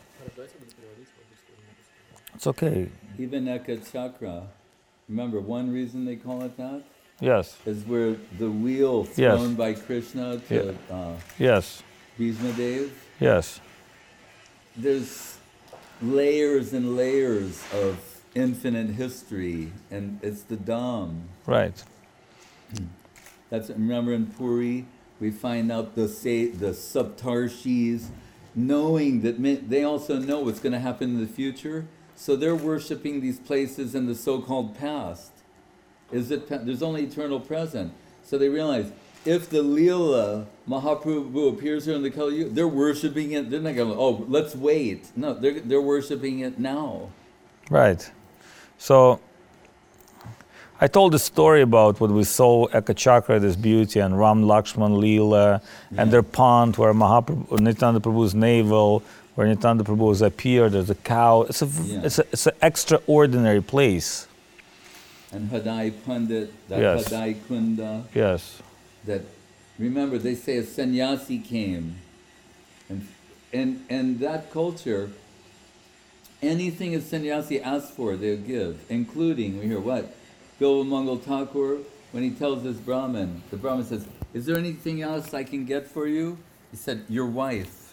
It's okay. Even Eka Chakra, remember one reason they call it that? Yes. Is where the wheel Yes. thrown by Krishna to Yeah. uh, Yes. Bhishma Dev. Yes. There's layers and layers of infinite history, and it's the Dham. Right. That's, remember in Puri, we find out the say, the Saptarshis, knowing that mi- they also know what's going to happen in the future, so they're worshiping these places in the so-called past. Is it? pa- There's only eternal present. So they realize if the Leela Mahaprabhu appears here in the Kali Yuga, they're worshiping it. They're not going, oh, let's wait. No, they're they're worshiping it now. Right. So I told a story about what we saw Eka Chakra, this beauty, and Ram Lakshman Leela, Yeah. and their pond where Mahaprabhu, Nityananda Prabhu's navel, where Nityananda Prabhu has appeared. There's a cow. It's a Yeah. it's a it's an extraordinary place. And Hadai Pandit, that Yes. Hadai Kunda, Yes. that remember they say a sannyasi came, and and and that culture, anything a sannyasi asks for, they'll give, including we hear what, Bilva Mangal Thakur, when he tells this Brahmin, the Brahmin says, "Is there anything else I can get for you?" He said, "Your wife."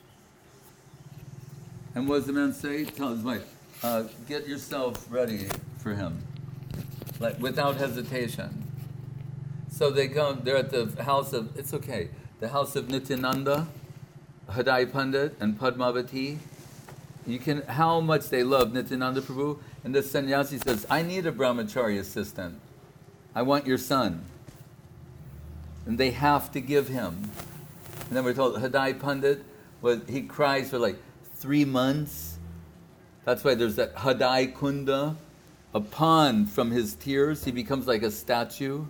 And what does the man say? Tell his wife, uh, "Get yourself ready for him." Like without hesitation. So they come, they're at the house of, it's okay, the house of Nityananda, Hadai Pandit, and Padmavati. You can, how much they love Nityananda Prabhu. And the sannyasi says, I need a brahmachari assistant. I want your son. And they have to give him. And then we're told Hadai Pandit, was, he cries for like three months. That's why there's that Hadai Kunda. A pond from his tears, he becomes like a statue.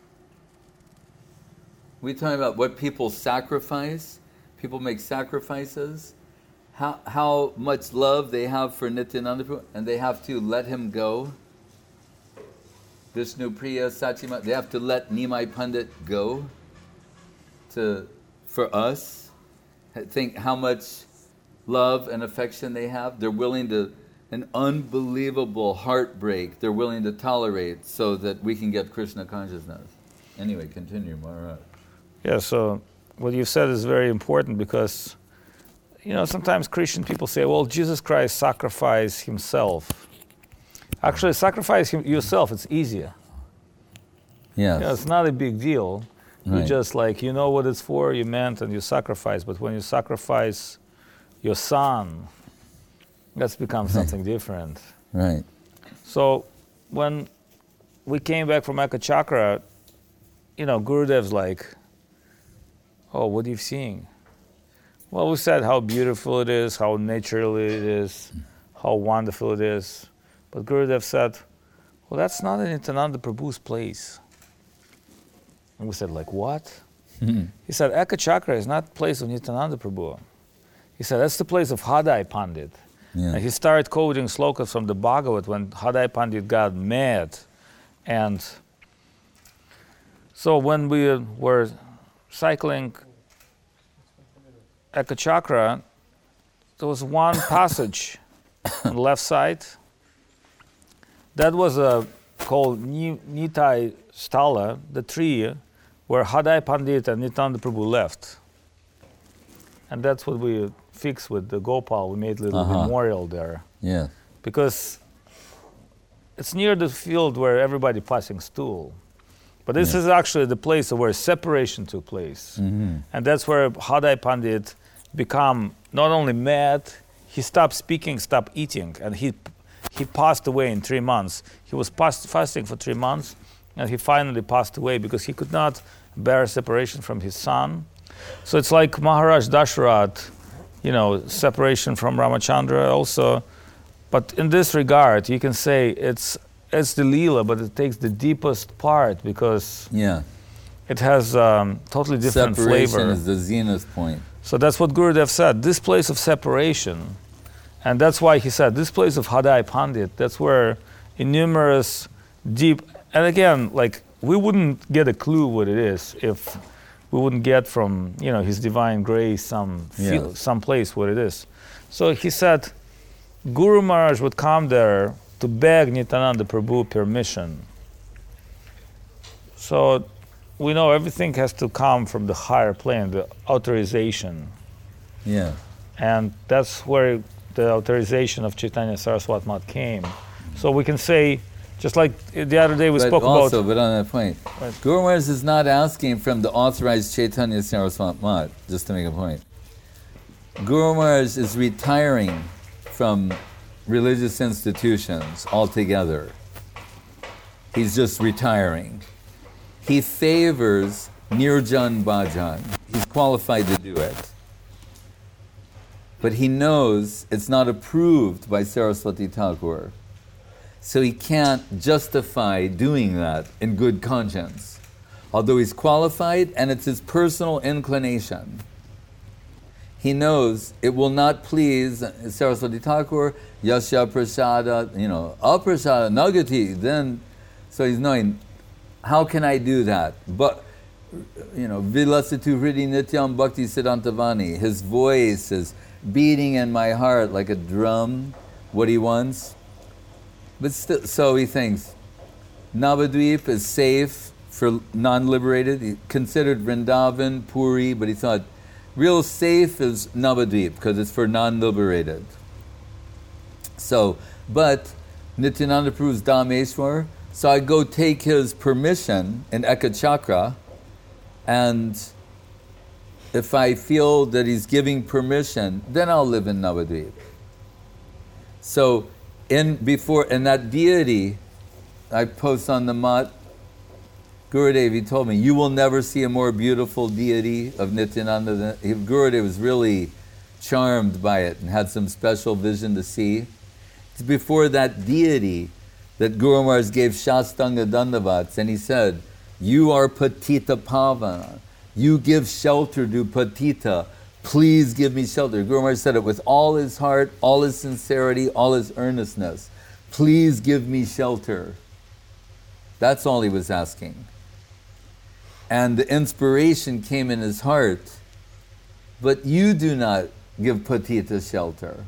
We talk about what people sacrifice. People make sacrifices. How how much love they have for Nityananda Prabhu, and they have to let him go. Vishnu Priya Sachima, they have to let Nimai Pandit go. To for us, think how much love and affection they have. They're willing to. An unbelievable heartbreak they're willing to tolerate so that we can get Krishna consciousness. Anyway, continue, Maharaj. Yeah, so what you said is very important because, you know, sometimes Christian people say, well, Jesus Christ sacrificed himself. Actually, sacrifice him, yourself, it's easier. Yes. You know, it's not a big deal. You Right. just like, you know what it's for, you meant, and you sacrifice. But when you sacrifice your son, that's become something different. Right. So when we came back from Eka Chakra, you know, Gurudev's like, oh, what are you seeing? Well, we said how beautiful it is, how natural it is, how wonderful it is. But Gurudev said, well, that's not in Nityananda Prabhu's place. And we said, like, what? He said, Eka Chakra is not the place of Nityananda Prabhu. He said, that's the place of Hadai Pandit. Yeah. And he started quoting slokas from the Bhagavad when Hadai Pandit got mad. And so when we were cycling Eka Chakra, there was one passage on the left side. That was a called Ni- Nitai Stala, the tree where Hadai Pandit and Nityananda Prabhu left. And that's what we fixed with the Gopal. We made a little Uh-huh. memorial there. Yeah. Because it's near the field where everybody passing stool. But this Yeah. is actually the place where separation took place. Mm-hmm. And that's where Hadai Pandit become not only mad, he stopped speaking, stopped eating, and he he passed away in three months. He was past, fasting for three months, and he finally passed away because he could not bear separation from his son. So it's like Maharaj Dasharath, you know, separation from Ramachandra also. But in this regard, you can say it's it's the Leela, but it takes the deepest part because Yeah. it has um, totally different Separation flavor. is the zenith point. So that's what Gurudev said, this place of separation. And that's why he said, this place of Hadai Pandit, that's where innumerous deep, and again, like, we wouldn't get a clue what it is if we wouldn't get from, you know, his divine grace some, feel, Yes. some place what it is. So he said, Guru Maharaj would come there to beg Nityananda Prabhu permission. So we know everything has to come from the higher plane, the authorization. Yeah. And that's where the authorization of Chaitanya Saraswat Mat came. So we can say, just like the other day we But spoke also, about... but on that point, Right. Guru Maharaj is not asking from the authorized Chaitanya Saraswat Mat, just to make a point. Guru Maharaj is retiring from religious institutions altogether. He's just retiring. He favors Nirjan Bhajan. He's qualified to do it. But he knows it's not approved by Saraswati Thakur. So he can't justify doing that in good conscience. Although he's qualified and it's his personal inclination. He knows it will not please Saraswati Thakur, Yasya Prasada, you know, Aprasada, Nagati, then, so he's knowing, how can I do that? But, you know, Vilasitu Hridi Nityam Bhakti Siddhantavani, his voice is beating in my heart like a drum, what he wants. But still, so he thinks, Navadvip is safe for non-liberated. He considered Vrindavan, Puri, but he thought, real safe is Navadvip because it's for non-liberated. So, but Nityananda Prabhu's Dhameshwar, so I go take his permission in Ekachakra, and if I feel that he's giving permission, then I'll live in Navadvip. So, in before in that deity, I post on the mat, Gurudev, he told me, you will never see a more beautiful deity of Nityananda than, he, Gurudev was really charmed by it and had some special vision to see. It's before that deity that Guru Maharaj gave Shastanga Dandavats, and he said, you are Patita Pavana. You give shelter to Patita. Please give me shelter. Guru Maharaj said it with all his heart, all his sincerity, all his earnestness. Please give me shelter. That's all he was asking. And the inspiration came in his heart. But you do not give Patita shelter.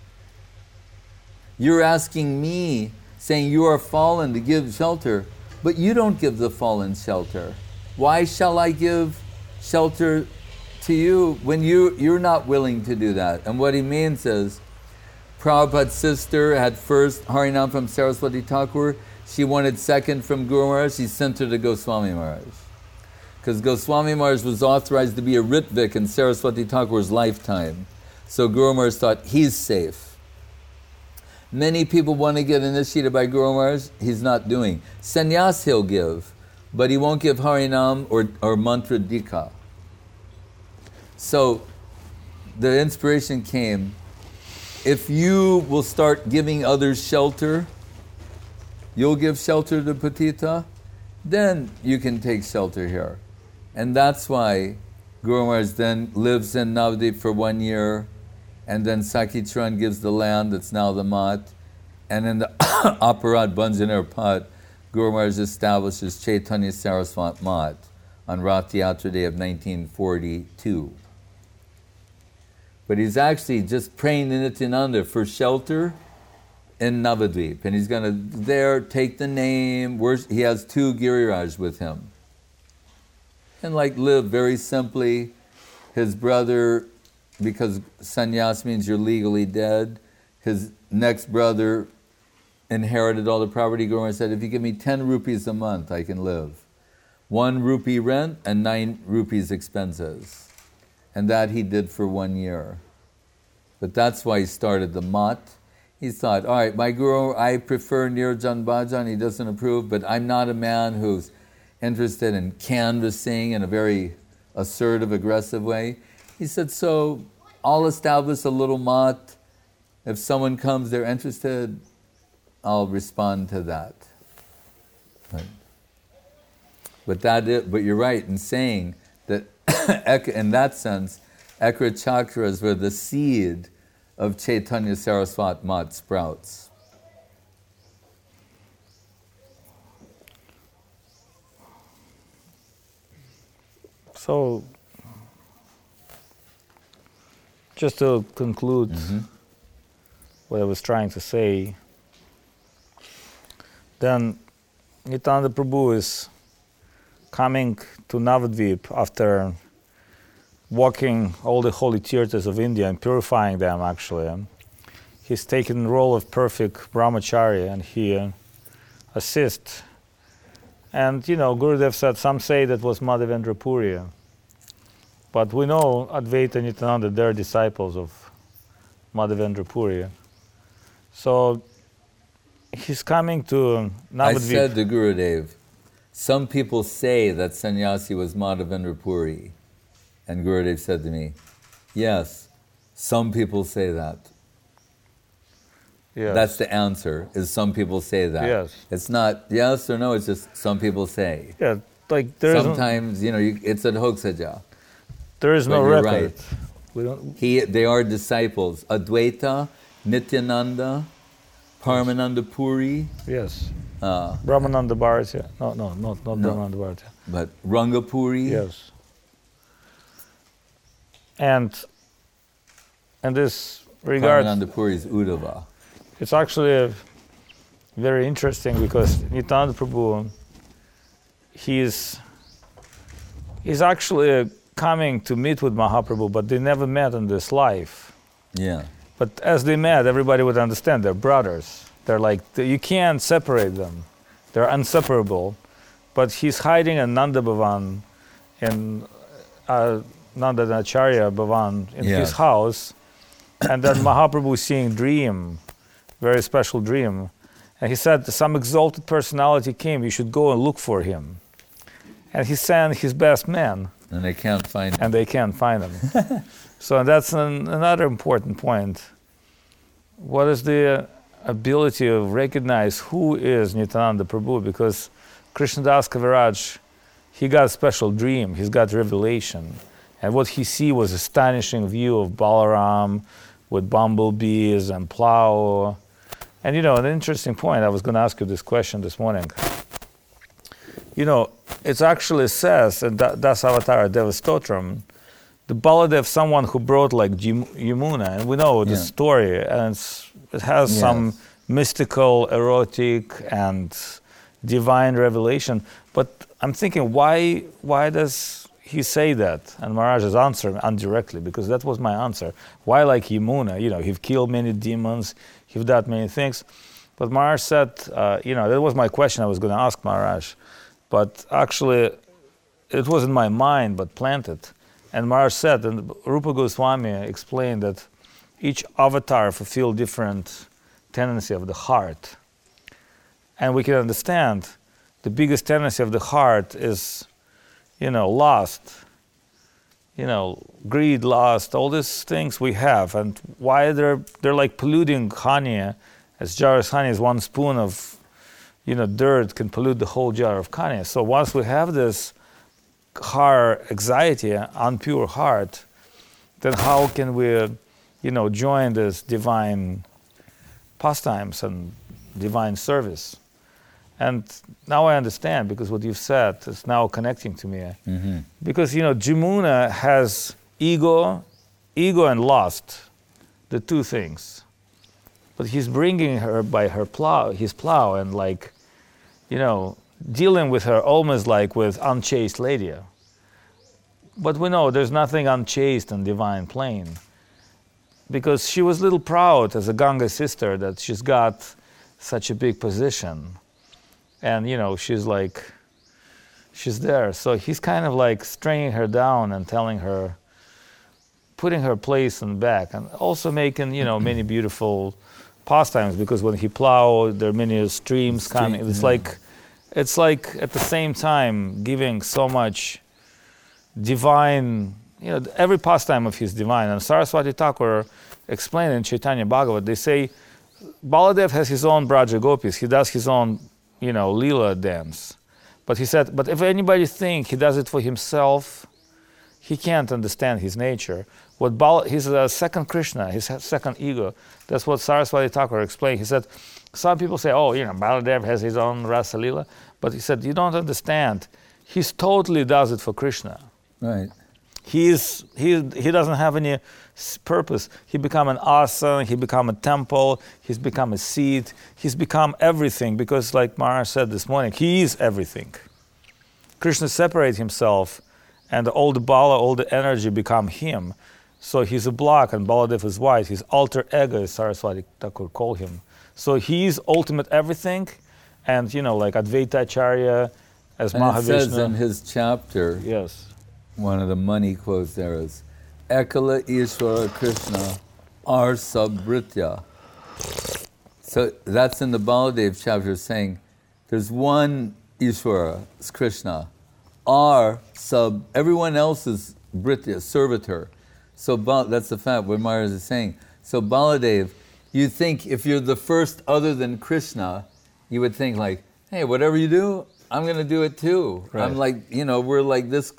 You're asking me, saying you are fallen, to give shelter, but you don't give the fallen shelter. Why shall I give shelter to you when you, you're not willing to do that? And what he means is, Prabhupada's sister had first Harinam from Saraswati Thakur. She wanted second from Guru Maharaj. She sent her to Goswami Maharaj. Because Goswami Maharaj was authorized to be a Ritvik in Saraswati Thakur's lifetime. So Guru Maharaj thought, he's safe. Many people want to get initiated by Guru Maharaj, he's not doing. Sannyas he'll give, but he won't give Harinam or, or Mantra Dikha. So the inspiration came, if you will start giving others shelter, you'll give shelter to Patita, then you can take shelter here. And that's why Guru Maharaj then lives in Navadvip for one year, and then Sakhicharan gives the land that's now the Mat, and in the Aparad Banjaner Pat, Guru Maharaj establishes Chaitanya Saraswat Mat on Rath Yatra Day of nineteen forty-two. but he's actually just praying to Nityananda for shelter in Navadvip. And he's going to there take the name. He has two Giriraj with him. And like live very simply. His brother, because sannyas means you're legally dead, his next brother inherited all the property. Guru said, if you give me ten rupees a month, I can live. One rupee rent and nine rupees expenses. And that he did for one year. But that's why he started the mat. He thought, all right, my guru, I prefer Nirjan Bhajan, he doesn't approve, but I'm not a man who's interested in canvassing in a very assertive, aggressive way. He said, so I'll establish a little mat. If someone comes, they're interested, I'll respond to that. Right. But that is, but you're right in saying that in that sense, Ekra Chakras were the seed of Chaitanya Saraswat Mat sprouts. So, just to conclude mm-hmm. what I was trying to say, then Nityananda Prabhu is coming to Navadvip after walking all the holy tirthas of India and purifying them, actually. He's taken the role of perfect brahmachari and he uh, assists. And, you know, Gurudev said, some say that was Madhavendra Puri. But we know Advaita and Nityananda, they're disciples of Madhavendra Puri. So he's coming to Navadvip. I said to Gurudev, some people say that sannyasi was Madhavendra Puri. And Gurudev said to me, yes, some people say that. Yes. That's the answer, is some people say that. Yes. It's not yes or no, it's just some people say. Yeah, like there is sometimes, you know, you, it's a hoaxaja. There is but no you're record. Right. We don't. He, they are disciples. Advaita, Nityananda, Paramananda Puri. Yes. Uh, Brahmananda Bharati. No, no, not, not no. Brahmananda Bharati. But Rangapuri. Yes. And in this regard, Paramananda Puri is Uddhava. It's actually uh, very interesting because Nityananda Prabhu, he's, he's actually uh, coming to meet with Mahaprabhu, but they never met in this life. Yeah. But as they met, everybody would understand they're brothers. They're like, you can't separate them. They're inseparable. But he's hiding in Nanda Bhavan, in uh, Nanda Acharya Bhavan, in yeah. his house. And then Mahaprabhu is seeing dream, very special dream. And he said, some exalted personality came, you should go and look for him. And he sent his best men. And they can't find him. And they can't find him. So that's an, another important point. What is the ability to recognize who is Nityananda Prabhu? Because Krishnadas Kaviraj, he got a special dream, he's got revelation. And what he see was astonishing view of Balaram with bumblebees and plow. And you know, an interesting point, I was going to ask you this question this morning. You know, it actually says in Das Avatara Devastotram, the Baladev, someone who brought like Yamuna, and we know the yeah. story, and it's, it has yes. some mystical, erotic, and divine revelation. But I'm thinking, why why does he say that? And Maharaj is answering indirectly, because that was my answer. Why like Yamuna? You know, he've killed many demons, he've done many things. But Maharaj said, uh, you know, that was my question I was going to ask Maharaj. But actually, it was in my mind, but planted. And Maharaj said, and Rupa Goswami explained that each avatar fulfilled different tendency of the heart. And we can understand the biggest tendency of the heart is, you know, lust, you know, greed, lust, all these things we have. And why they're, they're like polluting honey, as jar of honey is one spoon of, you know, dirt can pollute the whole jar of honey. So once we have this heart anxiety, unpure heart, then how can we, you know, join this divine pastimes and divine service? And now I understand, because what you've said is now connecting to me. Mm-hmm. Because, you know, Jamuna has ego ego and lust, the two things. But he's bringing her by her plow, his plow, and like, you know, dealing with her almost like with unchaste lady. But we know there's nothing unchaste in divine plane, because she was a little proud as a Ganga sister that she's got such a big position, and you know she's like, she's there. So he's kind of like stringing her down and telling her, putting her place in back, and also making you know many beautiful pastimes, because when he plowed, there are many streams Stream, coming. It's yeah. like, it's like at the same time giving so much divine, you know, every pastime of his divine. And Saraswati Thakur explained in Chaitanya Bhagavat, they say Baladev has his own Braja Gopis, he does his own, you know, Leela dance. But he said, but if anybody think he does it for himself, he can't understand his nature. What Bal- his uh, second Krishna, his second ego, that's what Saraswati Thakur explained. He said, some people say, oh, you know, Baladev has his own Rasa Leela. But he said, you don't understand. He totally does it for Krishna. Right. He is, he, he doesn't have any s- purpose. He become an asana, he become a temple, he's become a seat, he's become everything, because like Maharaj said this morning, he is everything. Krishna separates himself, and all the bala, all the energy become him. So he's a black and Baladev is white. His alter ego, as Saraswati Thakur call him. So he is ultimate everything, and you know, like Advaita Acharya as And it says Mahavishnu. in his chapter, Yes. one of the money quotes there is, Ekala Ishvara Krishna Ar Sabritya. So that's in the Baladev chapter saying, there's one Ishvara, it's Krishna. Ar Sub, everyone else is Britya, servitor. So Bal, that's the fact, what Maharaj is saying. So Baladev, you think if you're the first other than Krishna, you would think like, hey, whatever you do, I'm going to do it too. Right. I'm like, you know, we're like this.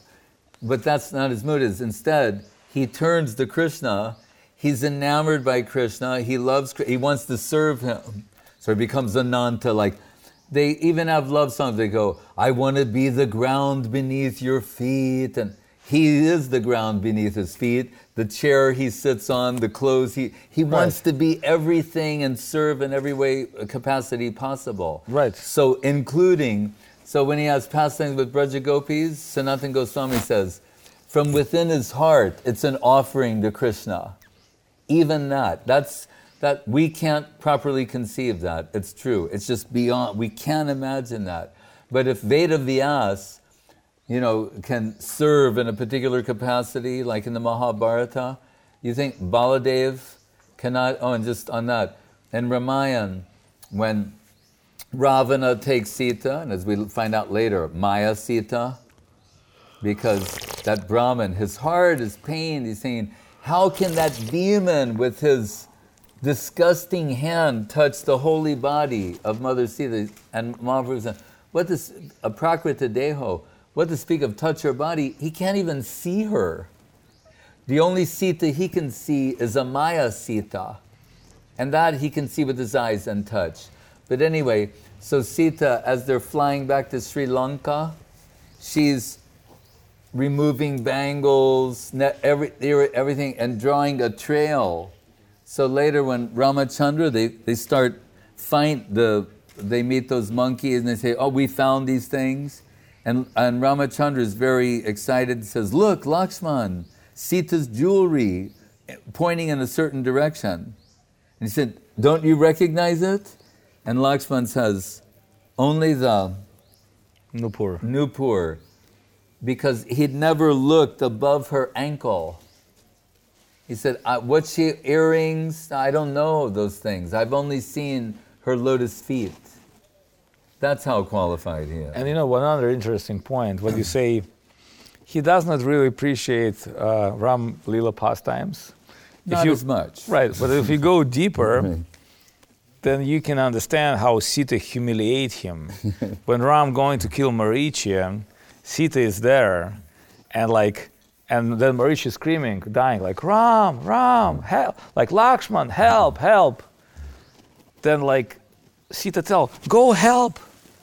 But that's not his mood. Is instead, he turns to Krishna. He's enamored by Krishna. He loves, he wants to serve him. So he becomes Ananta. Like, they even have love songs. They go, I want to be the ground beneath your feet. And he is the ground beneath his feet. The chair he sits on, the clothes, he, he wants to be everything and serve in every way, capacity possible. Right. So including, so when he has pastimes with Braja Gopis, Sanatana Goswami says, from within his heart, it's an offering to Krishna. Even that, that's, that we can't properly conceive that. It's true. It's just beyond, we can't imagine that. But if Veda Vyas, you know, can serve in a particular capacity, like in the Mahabharata, you think Baladev cannot, oh, and just on that, in Ramayana, when Ravana takes Sita, and as we find out later, Maya Sita, because that Brahmin, his heart is pained, he's saying, how can that demon with his disgusting hand touch the holy body of Mother Sita? And Mahaprabhu said, what does, a Prakrita Deho, what to speak of touch her body, he can't even see her. The only Sita he can see is a Maya Sita. And that he can see with his eyes and touch. But anyway, so Sita, as they're flying back to Sri Lanka, she's removing bangles, every, everything, and drawing a trail. So later when Ramachandra, they, they start, find the, they meet those monkeys and they say, oh, we found these things. And, and Ramachandra is very excited and says, look, Lakshman, Sita's jewelry, pointing in a certain direction. And he said, don't you recognize it? And Lakshman says, only the Nupur. Nupur, because he'd never looked above her ankle. He said, uh, what's she, earrings? I don't know those things. I've only seen her lotus feet. That's how qualified he is. And you know, one other interesting point, when you say he does not really appreciate uh, Ram Leela pastimes. Not if you, as much. Right, but if you go deeper, then you can understand how Sita humiliate him. When Ram going to kill Marichi, Sita is there, and like, and then Marichi is screaming, dying, like, Ram, Ram, help, like, Lakshman, help, help. Then like, Sita tell, go help.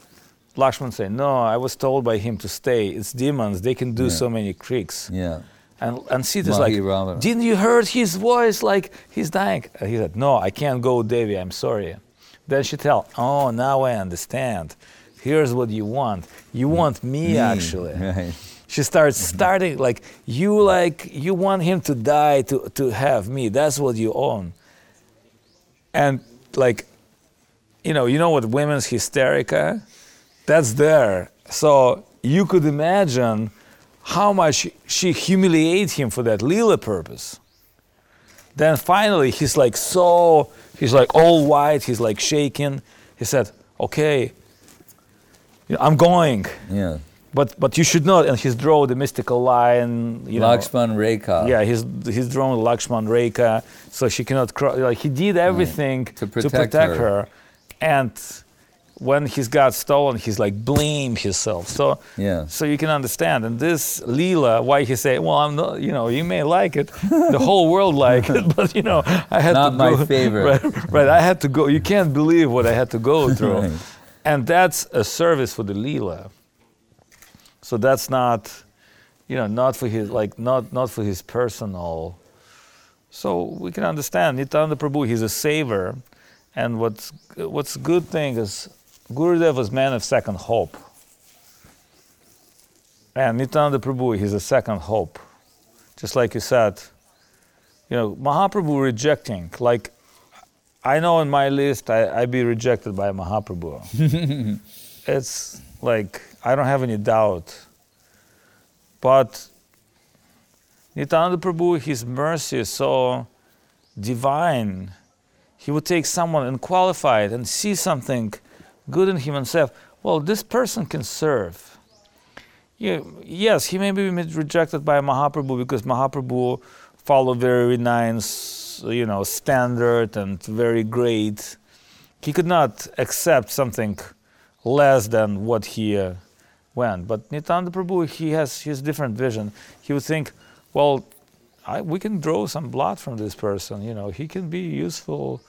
Lakshman say, no, I was told by him to stay. It's demons, they can do Yeah. so many tricks. Yeah. And, and Sita's Mahi like, Ramana. didn't you heard his voice? Like, he's dying. And he said, no, I can't go, Devi, I'm sorry. Then she tell, oh, now I understand. Here's what you want. You want me, actually. Right. She starts starting, like, you like, you want him to die to, to have me. That's what you own. And, like, you know, you know what women's hysterica? That's there. So you could imagine how much she humiliates him for that Leela purpose. Then finally, he's like so, he's like all white, he's like shaking. He said, okay, I'm going. Yeah. But but you should not. And he's drawn the mystical line. You know, Lakshman Rekha. yeah, he's he's drawn Lakshman Rekha, so she cannot cross. Like he did everything To protect her. her. And when his got stolen, he's like blame himself. So Yeah. so you can understand. And this Leela, why he say, well, I'm not. You know, you may like it, the whole world like it, but you know, I had Not to my go. favorite. Right, right. I had to go. You can't believe what I had to go through. Right. And that's a service for the Leela. So that's not, you know, not for his like not not for his personal. So we can understand Nityananda Prabhu. He's a saver, and what's what's good thing is Gurudev was man of second hope, and Nityananda Prabhu he's a second hope, just like you said. You know, Mahaprabhu rejecting like. I know in my list I I be rejected by Mahaprabhu. It's like I don't have any doubt. But Nityananda Prabhu, his mercy is so divine. He would take someone unqualified and see something good in him and say, well, this person can serve. Yeah, yes, he may be rejected by Mahaprabhu because Mahaprabhu followed very nice, you know, standard and very great. He could not accept something less than what he uh, went. But Nityananda Prabhu, he has his different vision. He would think, well, I, we can draw some blood from this person, you know, he can be useful.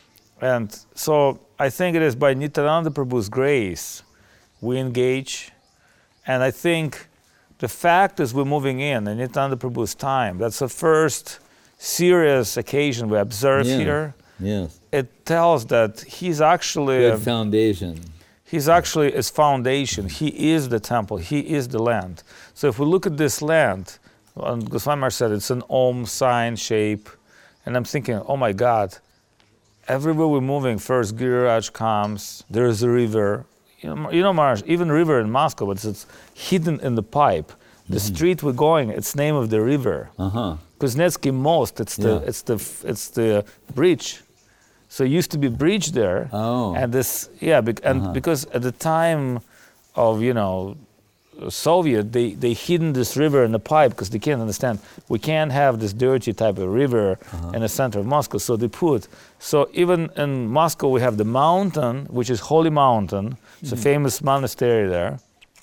And so I think it is by Nityananda Prabhu's grace we engage. And I think the fact is we're moving in, in Nityananda Prabhu's time. That's the first serious occasion we observe Yeah. here. Yes. It tells that he's actually Good foundation. he's actually his foundation. He is the temple. He is the land. So if we look at this land, and Goswami Maharaj said it's an Om sign shape, and I'm thinking, oh my God, everywhere we're moving, first Giriraj comes, there is a river. You know, you know, Maharaj, even river in Moscow, but it's hidden in the pipe. The Mm-hmm. street we're going, it's name of the river. Uh-huh. Kuznetsky Most, it's the Yeah. it's the it's the bridge. So it used to be bridge there, Oh. and this yeah, bec- and Uh-huh. because at the time of you know Soviet, they they hidden this river in the pipe because they can't understand we can't have this dirty type of river Uh-huh. in the center of Moscow. So they put so even in Moscow we have the mountain, which is Holy Mountain. It's Mm-hmm. a famous monastery there.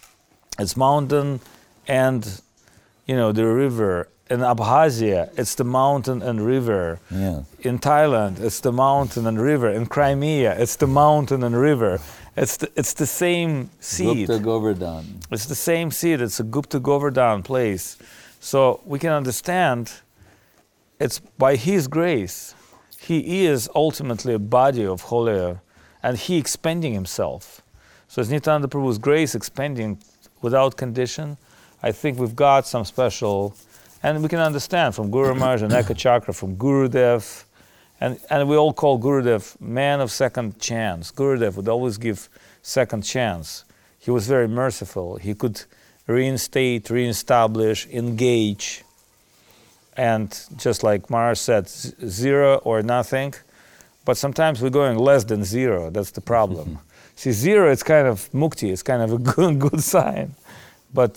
It's mountain and you know the river. In Abkhazia, it's the mountain and river. Yeah. In Thailand, it's the mountain and river. In Crimea, it's the mountain and river. It's the, it's the same seed. Gupta Govardhan. It's the same seed. It's a Gupta Govardhan place. So we can understand it's by his grace. He is ultimately a body of holy, and he expanding himself. So it's Nityananda Prabhu's grace expanding without condition. I think we've got some special. And we can understand from Guru Maharaj and Eka Chakra, from Gurudev, and, and we all call Gurudev man of second chance. Gurudev would always give second chance. He was very merciful. He could reinstate, reestablish, engage. And just like Maharaj said, z- zero or nothing. But sometimes we're going less than zero. That's the problem. See, zero, it's kind of mukti. It's kind of a good, good sign. But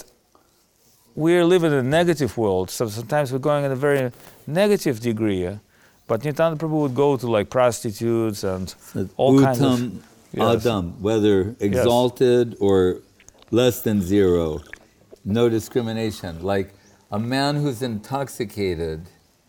we're living in a negative world, so sometimes we're going in a very negative degree. But Nityananda Prabhu would go to like prostitutes and all kinds of. Uttam Yes. Adam, whether exalted or less than zero, no discrimination. Like a man who's intoxicated,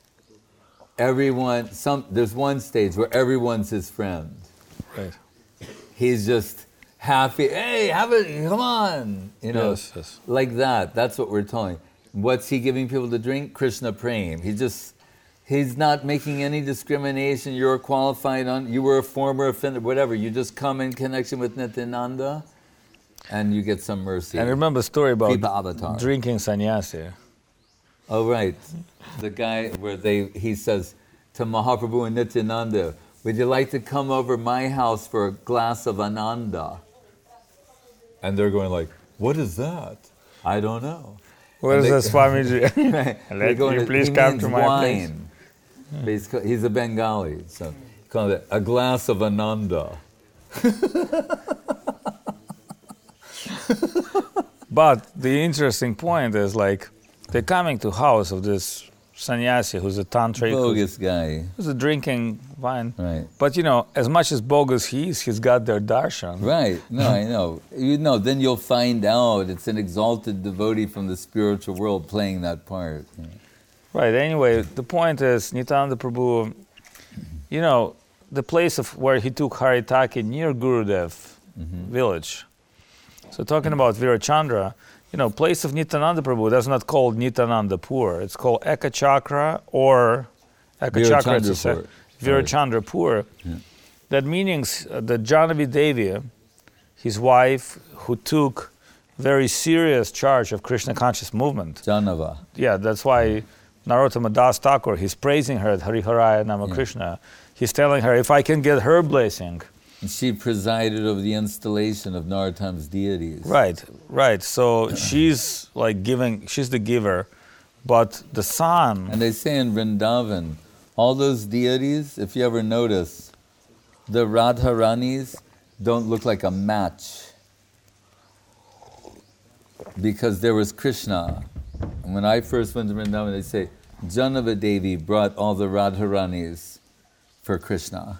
everyone, some there's one stage where everyone's his friend. Right. He's just happy. Hey, have it, come on, you know, Yes, yes. like that. That's what we're telling. What's he giving people to drink? Krishna Prem. He just, he's not making any discrimination. You're qualified on, you were a former offender, whatever. You just come in connection with Nityananda and you get some mercy. And remember the story about Vipa Avatar. drinking sannyasi. Oh, right. The guy where they, he says to Mahaprabhu and Nityananda, would you like to come over my house for a glass of Ananda? And they're going like, what is that? I don't know. What And is they- this, Swamiji? Right. Let They're going you to- please he come means to my wine. But He's, ca- he's a Bengali, so he called it a glass of Ananda. But the interesting point is like, they're coming to house of this sannyasi who's a tantric, who's, Bogus guy. who's a drinking wine. Right. But you know, as much as bogus he is, he's got their darshan. Right. No, I know. You know, then you'll find out it's an exalted devotee from the spiritual world playing that part. Right, anyway, the point is, Nityananda Prabhu, you know, the place of where he took Haritaki near Gurudev village. So talking about Virachandra, you know, place of Nityananda Prabhu, that's not called Nityananda Pur. It's called Ekachakra or Ekachakra. It's a se- Virachandrapur. Virachandra Pur. That means uh, that Janavi Devi, his wife, who took very serious charge of Krishna conscious movement. Janava. Yeah, that's why Narottama Das Thakur, he's praising her at Hariharaya Nama Krishna. He's telling her, if I can get her blessing. And she presided over the installation of Narottam's deities. Right, right. So she's like giving, she's the giver, but the son. And they say in Vrindavan, all those deities, if you ever notice, the Radharanis don't look like a match. Because there was Krishna. And when I first went to Vrindavan, they say, Janava Devi brought all the Radharanis for Krishna.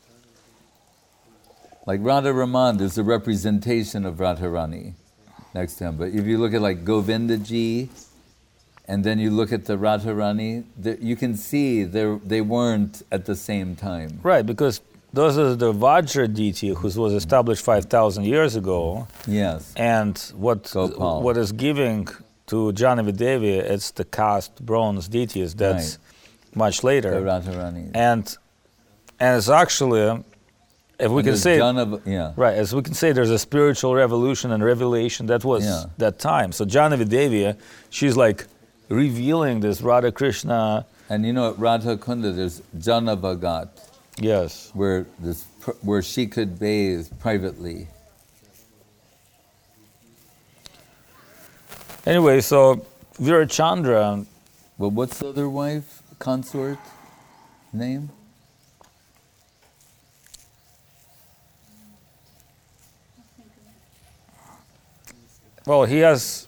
Like Radha Raman, there's a representation of Radharani next to him. But if you look at like Govindaji, and then you look at the Radharani, the, you can see they weren't at the same time. Right, because those are the Vajra deity who was established five thousand years ago. Yes. And what Gopal. what is giving to Janavi Devi, it's the cast bronze deities. That's Right. much The later. Radharani. And and it's actually, if we And can there's say, Janava, yeah. right, as we can say, there's a spiritual revolution and revelation that was Yeah. that time. So Janavi Devi, she's like revealing this Radha Krishna. And you know at Radha Kunda, there's Janavagat, Yes. where this pr- where she could bathe privately. Anyway, so Virachandra, Well, what's the other wife, consort, name? well, he has.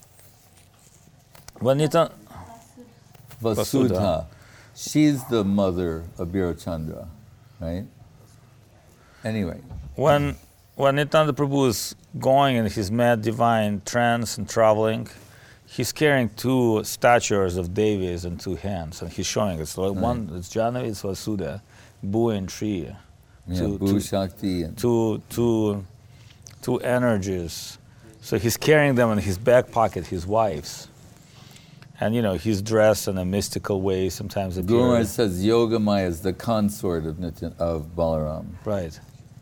Vanita. Vasudha. Vasudha. She's the mother of Birachandra, right? Anyway, When when Nityananda Prabhu is going in his mad divine trance and traveling, he's carrying two statues of Devis in two hands, and he's showing it. So one it's Janavi, it's Vasudha, Bu and Shri, yeah, two, Bhu two, Shakti and two, two, two energies. So he's carrying them in his back pocket, his wife's. And you know, he's dressed in a mystical way, sometimes Guru appear. Maharaj says Yogamaya is the consort of Nitya, of Balaram. Right.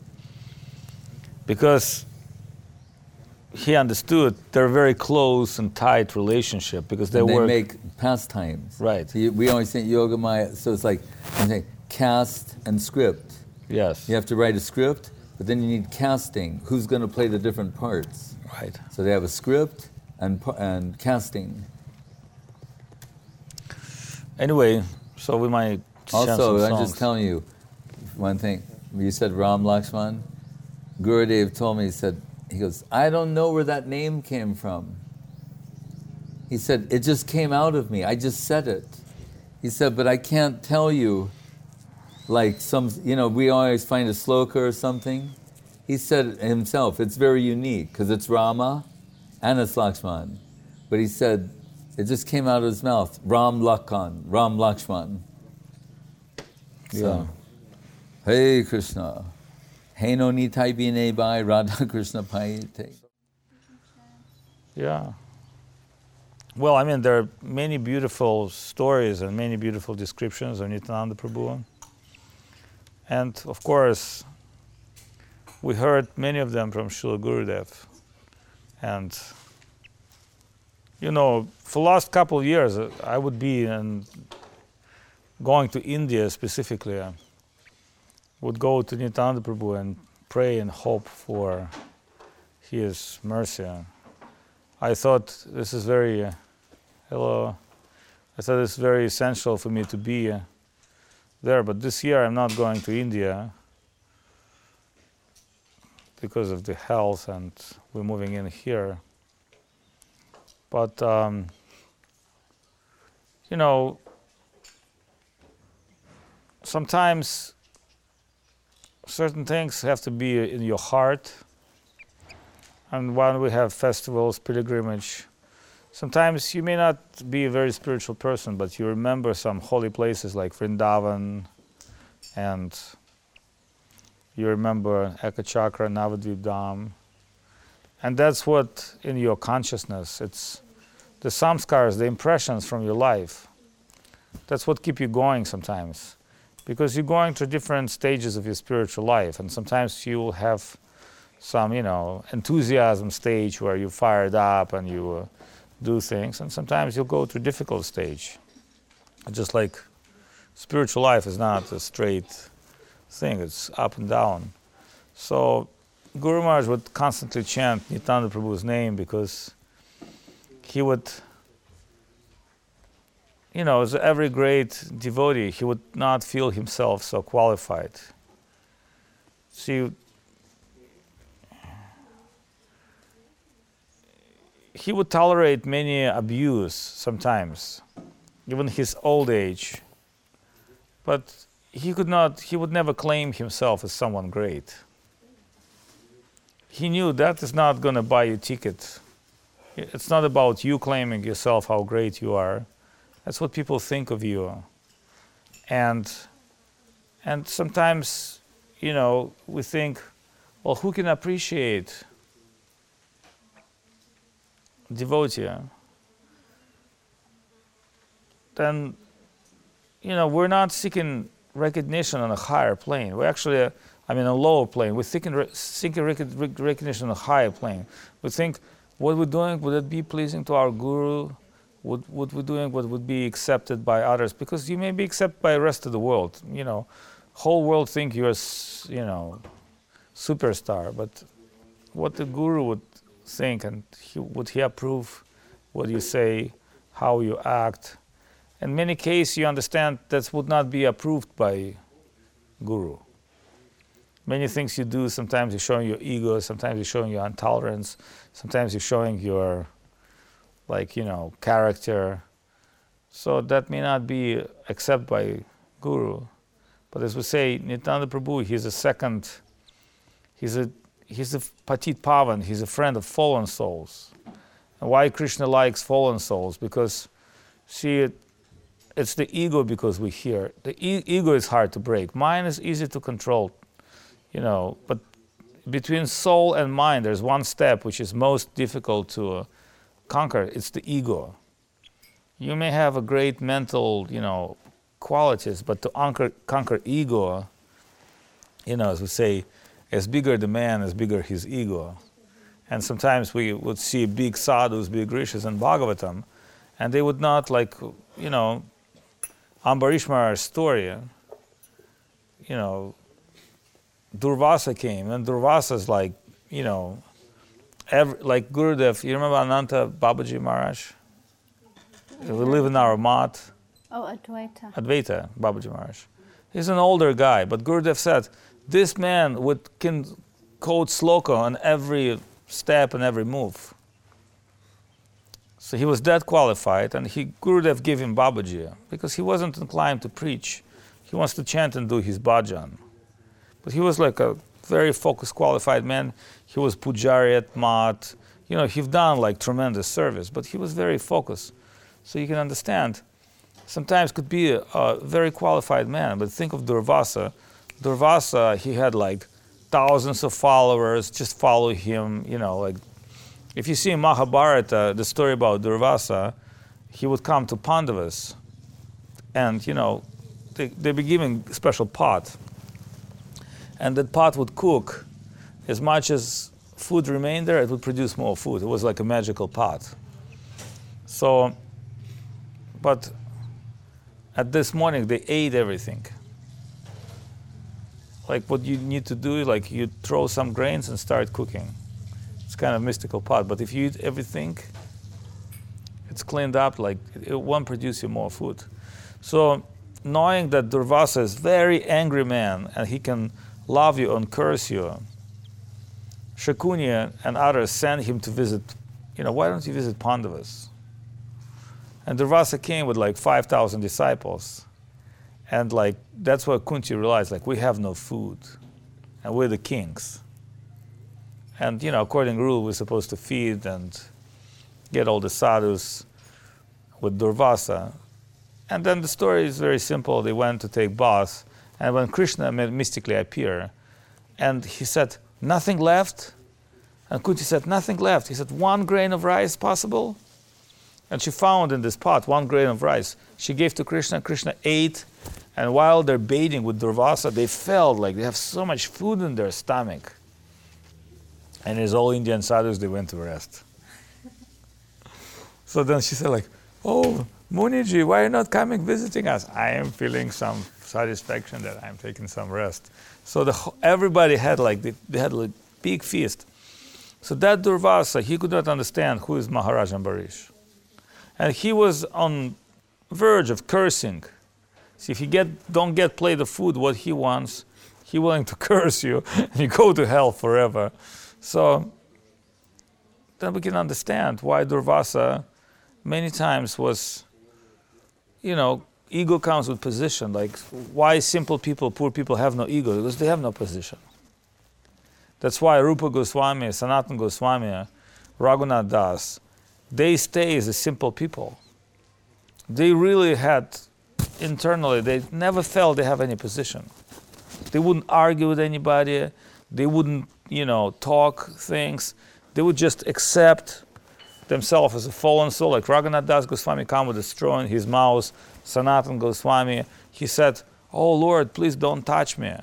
Because he understood they're very close and tight relationship because they And they work. make pastimes. Right. So you, we always think Yogamaya, so it's like I think cast and script. Yes. You have to write a script, but then you need casting. Who's going to play the different parts? Right. So they have a script and pa- and casting. Anyway, so we might chant Also, some I'm songs. just telling you one thing. You said Ram Lakshman. Gurudev told me, he said, he goes, I don't know where that name came from. He said, it just came out of me. I just said it. He said, but I can't tell you, like some, you know, we always find a sloka or something. He said himself, it's very unique because it's Rama and it's Lakshman. But he said, it just came out of his mouth, Ram Lakhan, Ram Lakshman. So, Hey Krishna, Hey no nitai bine bai Radha Krishna paite. Yeah. well, I mean, there are many beautiful stories and many beautiful descriptions of Nityananda Prabhu. And of course, we heard many of them from Srila Gurudev. And, you know, for the last couple of years, I would be in, going to India specifically. I would go to Nityananda Prabhu and pray and hope for his mercy. I thought this is very, uh, hello, I thought it's very essential for me to be uh, there, but this year I'm not going to India because of the health and we're moving in here. But, um, you know, sometimes certain things have to be in your heart. And when we have festivals, pilgrimage, sometimes you may not be a very spiritual person, but you remember some holy places like Vrindavan, and you remember Ekachakra, Navadvip Dham. And that's what in your consciousness, it's the samskars, the impressions from your life. That's what keep you going sometimes. Because you're going through different stages of your spiritual life, and sometimes you will have some, you know, enthusiasm stage where you're fired up and you uh, do things, and sometimes you'll go through difficult stage. Just like spiritual life is not a straight thing, it's up and down. So Guru Maharaj would constantly chant Nityananda Prabhu's name because he would, you know, as every great devotee, he would not feel himself so qualified. See, he would tolerate many abuse sometimes, even his old age. But he could not, he would never claim himself as someone great. He knew that is not going to buy you a ticket. It's not about you claiming yourself how great you are. That's what people think of you. And, and sometimes, you know, we think, well, who can appreciate devotee? Then, you know, we're not seeking recognition on a higher plane. We're actually, uh, I mean, a lower plane. We're seeking, re- seeking rec- rec- recognition on a higher plane. We think, what we're doing, would it be pleasing to our guru? Would, what we're doing, what would be accepted by others? Because you may be accepted by the rest of the world. You know, whole world think you're, you know, superstar. But what the guru would think, and he, would he approve what you say, how you act? In many cases, you understand that would not be approved by guru. Many things you do, sometimes you're showing your ego, sometimes you're showing your intolerance, sometimes you're showing your, like, you know, character. So that may not be accepted by guru. But as we say, Nityananda Prabhu, he's a second, he's a he's a Patit Pavan, he's a friend of fallen souls. And why Krishna likes fallen souls? Because, see, it's the ego because we hear. The e- ego is hard to break. Mind is easy to control, you know, but between soul and mind, there's one step which is most difficult to uh, conquer. It's the ego. You may have a great mental, you know, qualities, but to conquer, conquer ego, you know, as we say, as bigger the man, as bigger his ego. And sometimes we would see big sadhus, big rishis in Bhagavatam, and they would not, like, you know, Ambarish Maharaj's story, you know, Durvasa came, and Durvasa's like, you know, every, like Gurudev, you remember Ananta Babaji Maharaj? We live in our mat. Oh, Advaita. Advaita Babaji Maharaj. He's an older guy, but Gurudev said, this man would can quote sloka on every step and every move. So he was that qualified, and he Gurudev gave him Babaji because he wasn't inclined to preach. He wants to chant and do his bhajan. But he was like a very focused, qualified man. He was pujari at mat. You know, he'd done like tremendous service, but he was very focused. So you can understand, sometimes could be a, a very qualified man, but think of Durvasa. Durvasa, he had like thousands of followers, just follow him, you know, like if you see in Mahabharata, the story about Durvasa, he would come to Pandavas, and you know, they, they'd be given a special pot, and that pot would cook as much as food remained there, it would produce more food. It was like a magical pot. So, but at this morning, they ate everything. Like what you need to do, like you throw some grains and start cooking. It's kind of mystical pot, but if you eat everything, it's cleaned up, like it won't produce you more food. So knowing that Durvasa is a very angry man and he can love you and curse you, Shakuni and others sent him to visit, you know, why don't you visit Pandavas? And Durvasa came with like five thousand disciples. And like, that's where Kunti realized, like, we have no food. And we're the kings. And, you know, according to rule, we're supposed to feed and get all the sadhus with Durvasa. And then the story is very simple. They went to take bath. And when Krishna mystically appeared, and he said, nothing left? And Kunti said, nothing left. He said, one grain of rice possible? And she found in this pot one grain of rice. She gave to Krishna, Krishna ate, and while they're bathing with Durvasa, they felt like they have so much food in their stomach. And as all Indian sadhus, they went to rest. So then she said like, oh, Muniji, why are you not coming visiting us? I am feeling some satisfaction that I'm taking some rest. So the, everybody had like, they, they had like big feast. So that Durvasa, he could not understand who is Maharaj Ambarish. And he was on verge of cursing. See, if you get, don't get plate of food what he wants, he's willing to curse you, and you go to hell forever. So then we can understand why Durvasa many times was, you know, ego comes with position. Like, why simple people, poor people have no ego? Because they have no position. That's why Rupa Goswami, Sanatana Goswami, Raghunath Das, they stay as a simple people. They really had, internally, they never felt they have any position. They wouldn't argue with anybody. They wouldn't, you know, talk things. They would just accept themselves as a fallen soul. Like Raghunath Das Goswami come with a straw in his mouth. Sanatana Goswami, he said, oh Lord, please don't touch me.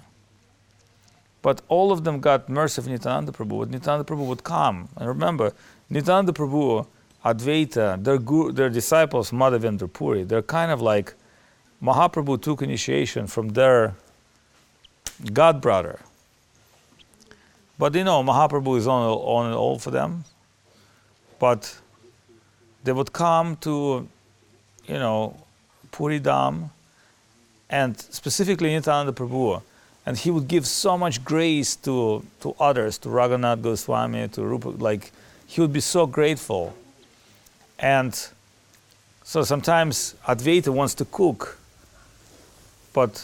But all of them got mercy of Nityananda Prabhu. But Nityananda Prabhu would come. And remember, Nityananda Prabhu, Advaita, their, guru, their disciples, Madhavendra Puri, they're kind of like, Mahaprabhu took initiation from their god brother. But you know, Mahaprabhu is on, on and all for them. But they would come to, you know, Puri Dham, and specifically Nityananda Prabhu, and he would give so much grace to, to others, to Raghunath Goswami, to Rupa, like, he would be so grateful. And so sometimes Advaita wants to cook, but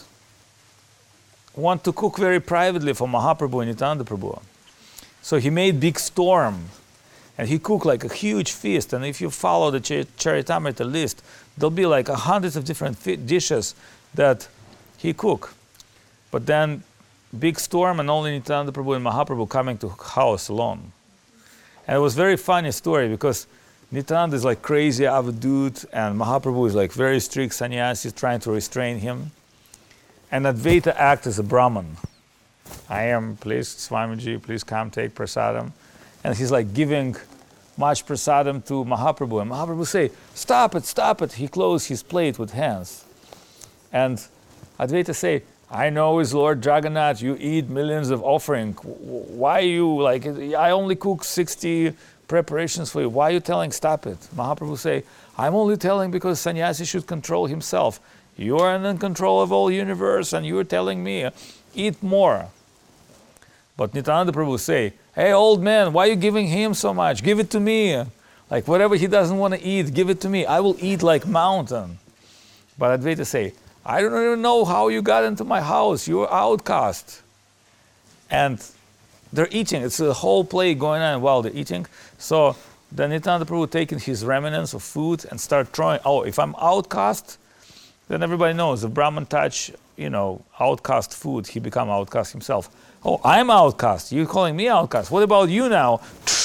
want to cook very privately for Mahaprabhu and Nityananda Prabhu. So he made big storm, and he cooked like a huge feast. And if you follow the Char- Charitamrita list, there'll be like a hundreds of different fi- dishes that he cooked. But then big storm, and only Nityananda Prabhu and Mahaprabhu coming to house alone. And it was a very funny story because Nityananda is like crazy avadut, and Mahaprabhu is like very strict sannyasi trying to restrain him. And Advaita acts as a Brahman. I am, please, Swamiji, please come take prasadam. And he's like giving much prasadam to Mahaprabhu. And Mahaprabhu say, stop it, stop it. He closed his plate with hands. And Advaita say, I know is Lord Jagannath, you eat millions of offering. Why you, like, I only cook sixty preparations for you. Why are you telling stop it? Mahaprabhu say, I'm only telling because sannyasi should control himself. You are in control of all universe and you are telling me, eat more. But Nityananda Prabhu say, hey old man, why are you giving him so much? Give it to me. Like whatever he doesn't want to eat, give it to me. I will eat like mountain. But Advaita say, I don't even know how you got into my house. You're outcast. And they're eating. It's a whole play going on while they're eating. So then Nityananda Prabhu taking his remnants of food and start throwing, oh, if I'm outcast, then everybody knows if Brahman touch, you know, outcast food, he become outcast himself. Oh, I'm outcast. You're calling me outcast. What about you now?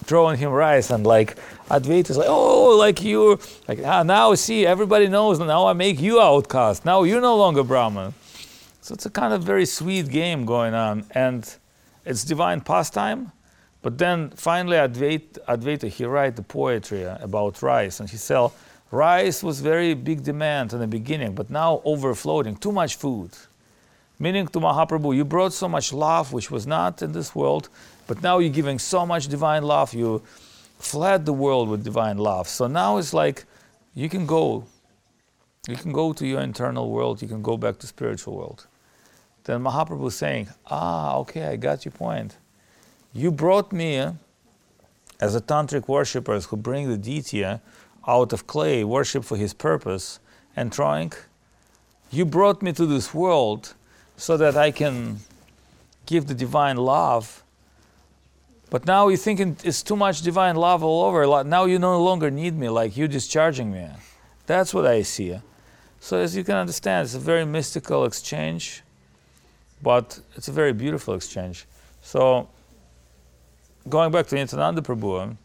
throwing him rice, and like Advaita is like, oh, like you, like ah, now see, everybody knows, now I make you outcast, now you're no longer Brahman. So it's a kind of very sweet game going on, and it's divine pastime. But then finally Advaita, Advaita he write the poetry about rice, and he said rice was very big demand in the beginning, but now overflowing, too much food. Meaning to Mahaprabhu, you brought so much love which was not in this world, but now you're giving so much divine love, you flood the world with divine love. So now it's like you can go, you can go to your internal world, you can go back to spiritual world. Then Mahaprabhu is saying, ah, okay, I got your point. You brought me as a tantric worshippers who bring the deity out of clay, worship for his purpose and trying. You brought me to this world so that I can give the divine love. But now you're thinking it's too much divine love all over. Now you no longer need me, like you're discharging me. That's what I see. So as you can understand, it's a very mystical exchange, but it's a very beautiful exchange. So going back to Nityananda Prabhu,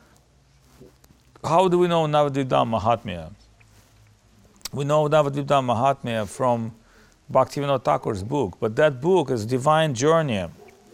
how do we know Navadvipdham Mahatmya? We know Navadvipdham Mahatmya from Bhaktivinoda Thakur's book, but that book is divine journey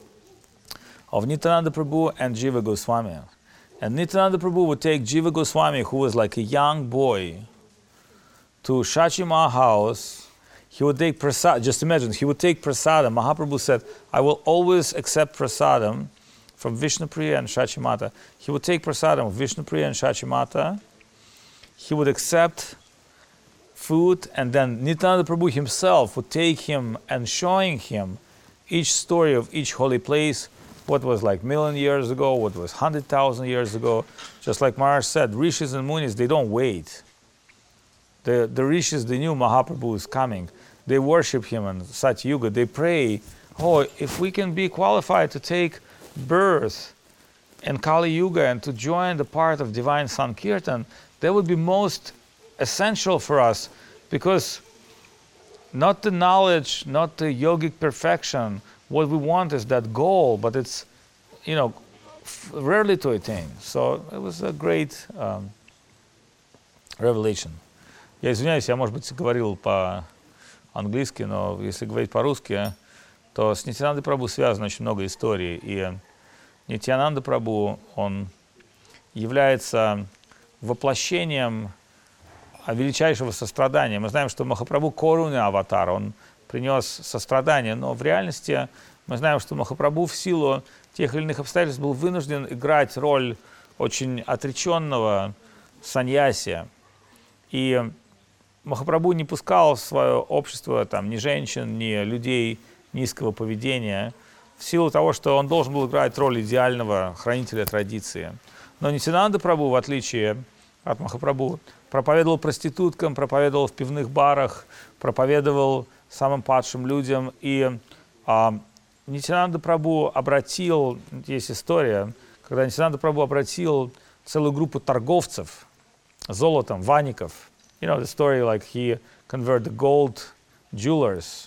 of Nityananda Prabhu and Jiva Goswami. And Nityananda Prabhu would take Jiva Goswami, who was like a young boy, to Shachima house. He would take prasad, just imagine, he would take prasadam. Mahaprabhu said, I will always accept prasadam from Vishnupriya and Shachimata. He would take prasadam of Vishnupriya and Shachimata. He would accept food, and then Nityananda Prabhu himself would take him and showing him each story of each holy place, what was like million years ago, what was hundred thousand years ago. Just like Maharaj said, rishis and munis, they don't wait. The, the rishis, they knew Mahaprabhu is coming. They worship him in Satyuga. They pray, oh, if we can be qualified to take birth in Kali Yuga and to join the part of divine Sankirtan, that would be most essential for us, because not the knowledge, not the yogic perfection, what we want is that goal, but it's, you know, f- rarely to attain. So it was a great um, revelation. Я извиняюсь, я, может быть, говорил по-английски, но если говорить по-русски, то с Нитьянандой Прабху связано очень много историй. И Нитьянанда Прабху, он является воплощением величайшего сострадания. Мы знаем, что Махапрабху Коруня аватар, он принес сострадание, но в реальности мы знаем, что Махапрабху в силу тех или иных обстоятельств был вынужден играть роль очень отреченного саньяси. И Махапрабху не пускал в свое общество там, ни женщин, ни людей низкого поведения, в силу того, что он должен был играть роль идеального хранителя традиции. Но Нитьянанда Прабху, в отличие от Махапрабху, проповедовал проституткам, проповедовал в пивных барах, проповедовал самым падшим людям. И а, Нитьянанда Прабху обратил, есть история, когда Нитьянанда Прабху обратил целую группу торговцев золотом, ваников. You know the story, like he converted the gold jewelers.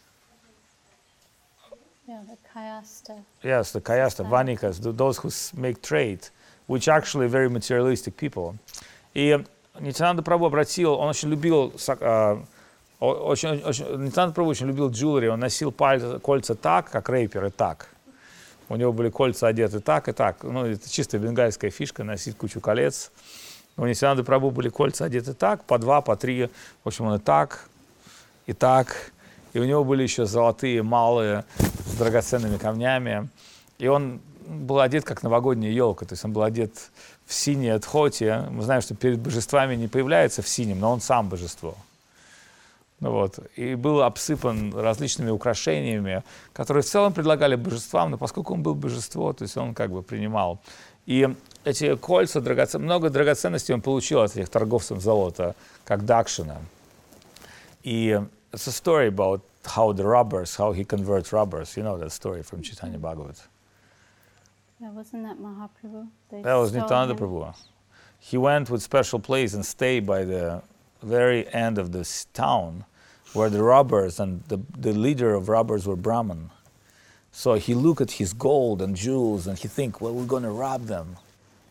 Yeah, the kayasta. Yes, the kayasta, vanikas, those who make trade, which actually very materialistic people. И Нитьянанда Прабху обратил, он очень любил, uh, очень, очень, Нитьянанда Прабху очень любил джулери, он носил пальцы, кольца так, как рэперы, так. У него были кольца одеты так и так. Ну, это чисто бенгальская фишка, носить кучу колец. У Нитьянанды Прабху были кольца одеты так, по два, по три. В общем, он и так, и так. И у него были еще золотые малые с драгоценными камнями. И он был одет как новогодняя елка. То есть он был одет в синее дхоти. Мы знаем, что перед божествами не появляется в синем, но он сам божество. Ну вот. И был обсыпан различными украшениями, которые в целом предлагали божествам, но поскольку он был божество, то есть он как бы принимал. И эти кольца, драгоцен... много драгоценностей он получил от этих торговцев золота, как дакшина. И it's a story about how the robbers, how he converts robbers. You know that story from Chaitanya Bhagavat. Yeah, wasn't that Mahaprabhu? They That was stole Nityananda him. Prabhu. He went with special place and stayed by the very end of this town where the robbers and the, the leader of robbers were Brahman. So he looked at his gold and jewels and he think, well, we're going to rob them.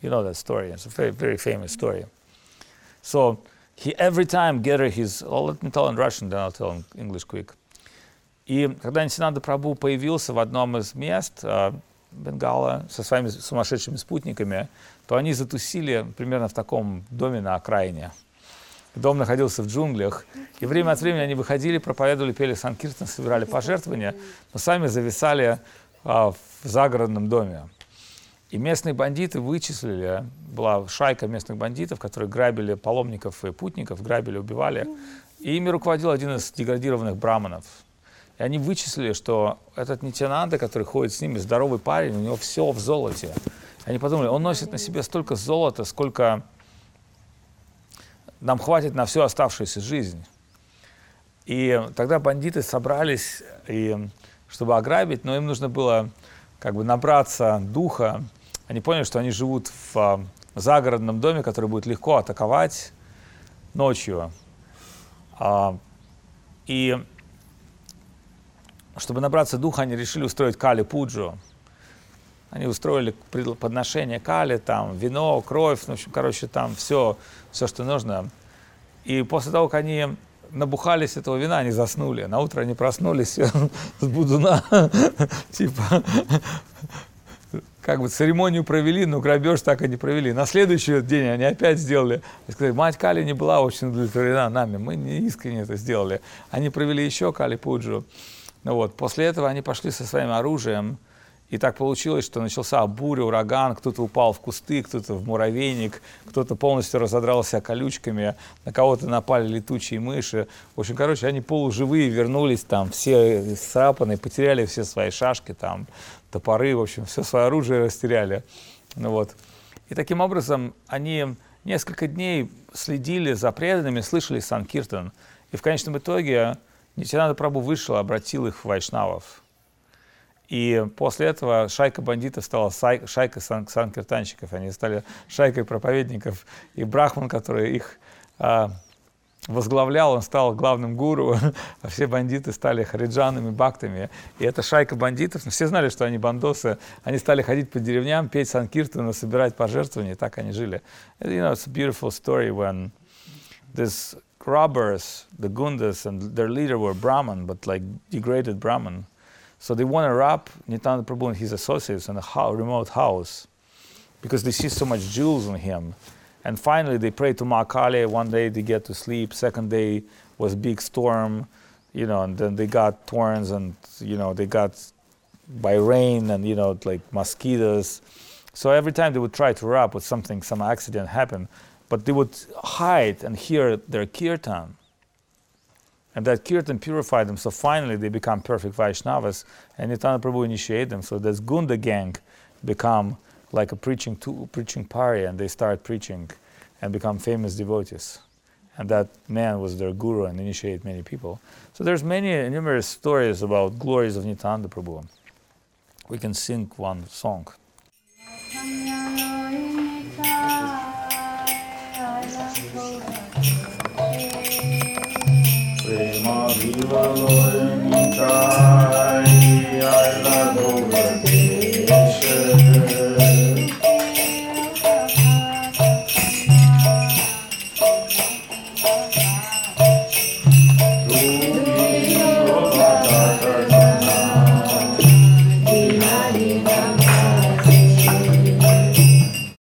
You know that story. It's a very, very famous story. So he every time gathered his... Oh, let me tell in Russian, then I'll tell in English quick. И когда Нитянанда Прабху появился в одном из мест э, Бенгала со своими сумасшедшими спутниками, то они затусили примерно в таком доме на окраине. Дом находился в джунглях, и время от времени они выходили, проповедовали, пели санкиртан, собирали пожертвования, но сами зависали а, в загородном доме. И местные бандиты вычислили, была шайка местных бандитов, которые грабили паломников и путников, грабили, убивали, и ими руководил один из деградированных браманов. И они вычислили, что этот Нитянанда, который ходит с ними, здоровый парень, у него все в золоте. Они подумали, он носит на себе столько золота, сколько нам хватит на всю оставшуюся жизнь. И тогда бандиты собрались, и, чтобы ограбить, но им нужно было как бы набраться духа. Они поняли, что они живут в а, загородном доме, который будет легко атаковать ночью. А, и чтобы набраться духа, они решили устроить Кали-пуджу. Они устроили подношение Кали, там вино, кровь, в общем, короче, там все, все, что нужно. И после того, как они набухались этого вина, они заснули. На утро они проснулись с будуна, типа, как бы церемонию провели, но грабеж так и не провели. На следующий день они опять сделали. Сказали, мать Кали не была очень удовлетворена нами, мы не искренне это сделали. Они провели еще Кали-пуджу. Ну вот, после этого они пошли со своим оружием, и так получилось, что начался буря, ураган, кто-то упал в кусты, кто-то в муравейник, кто-то полностью разодрался колючками, на кого-то напали летучие мыши. В общем, короче, они полуживые вернулись там, все сцапанные, потеряли все свои шашки, там, топоры, в общем, все свое оружие растеряли. Ну вот. И таким образом они несколько дней следили за преданными, слышали санкиртан. И в конечном итоге Нитянанда Прабху вышел, обратил их в вайшнавов. И после этого шайка бандитов стала шайкой сан- санкиртанщиков, они стали шайкой проповедников. И Брахман, который их а, возглавлял, он стал главным гуру, а все бандиты стали хариджанами, бхактами. И эта шайка бандитов, ну, все знали, что они бандосы, они стали ходить по деревням, петь санкиртану, собирать пожертвования, и так они жили. And, you know, it's a beautiful story when these robbers, the Gundas, and their leader were Brahman, but like degraded Brahman. So they want to rob Nityananda Prabhu and his associates in a ho- remote house because they see so much jewels on him. And finally they pray to Ma Kali. One day they get to sleep. Second day was a big storm, you know, and then they got thorns and, you know, they got by rain and, you know, like mosquitoes. So every time they would try to rob with something, some accident happened, but they would hide and hear their kirtan. And that kirtan purified them, so finally they become perfect Vaishnavas, and Nityananda Prabhu initiated them. So this Gunda gang become like a preaching to, preaching party, and they start preaching and become famous devotees. And that man was their guru and initiated many people. So there's many numerous stories about glories of Nityananda Prabhu. We can sing one song. Prema Viva Lord Nitai, I love over Deshe.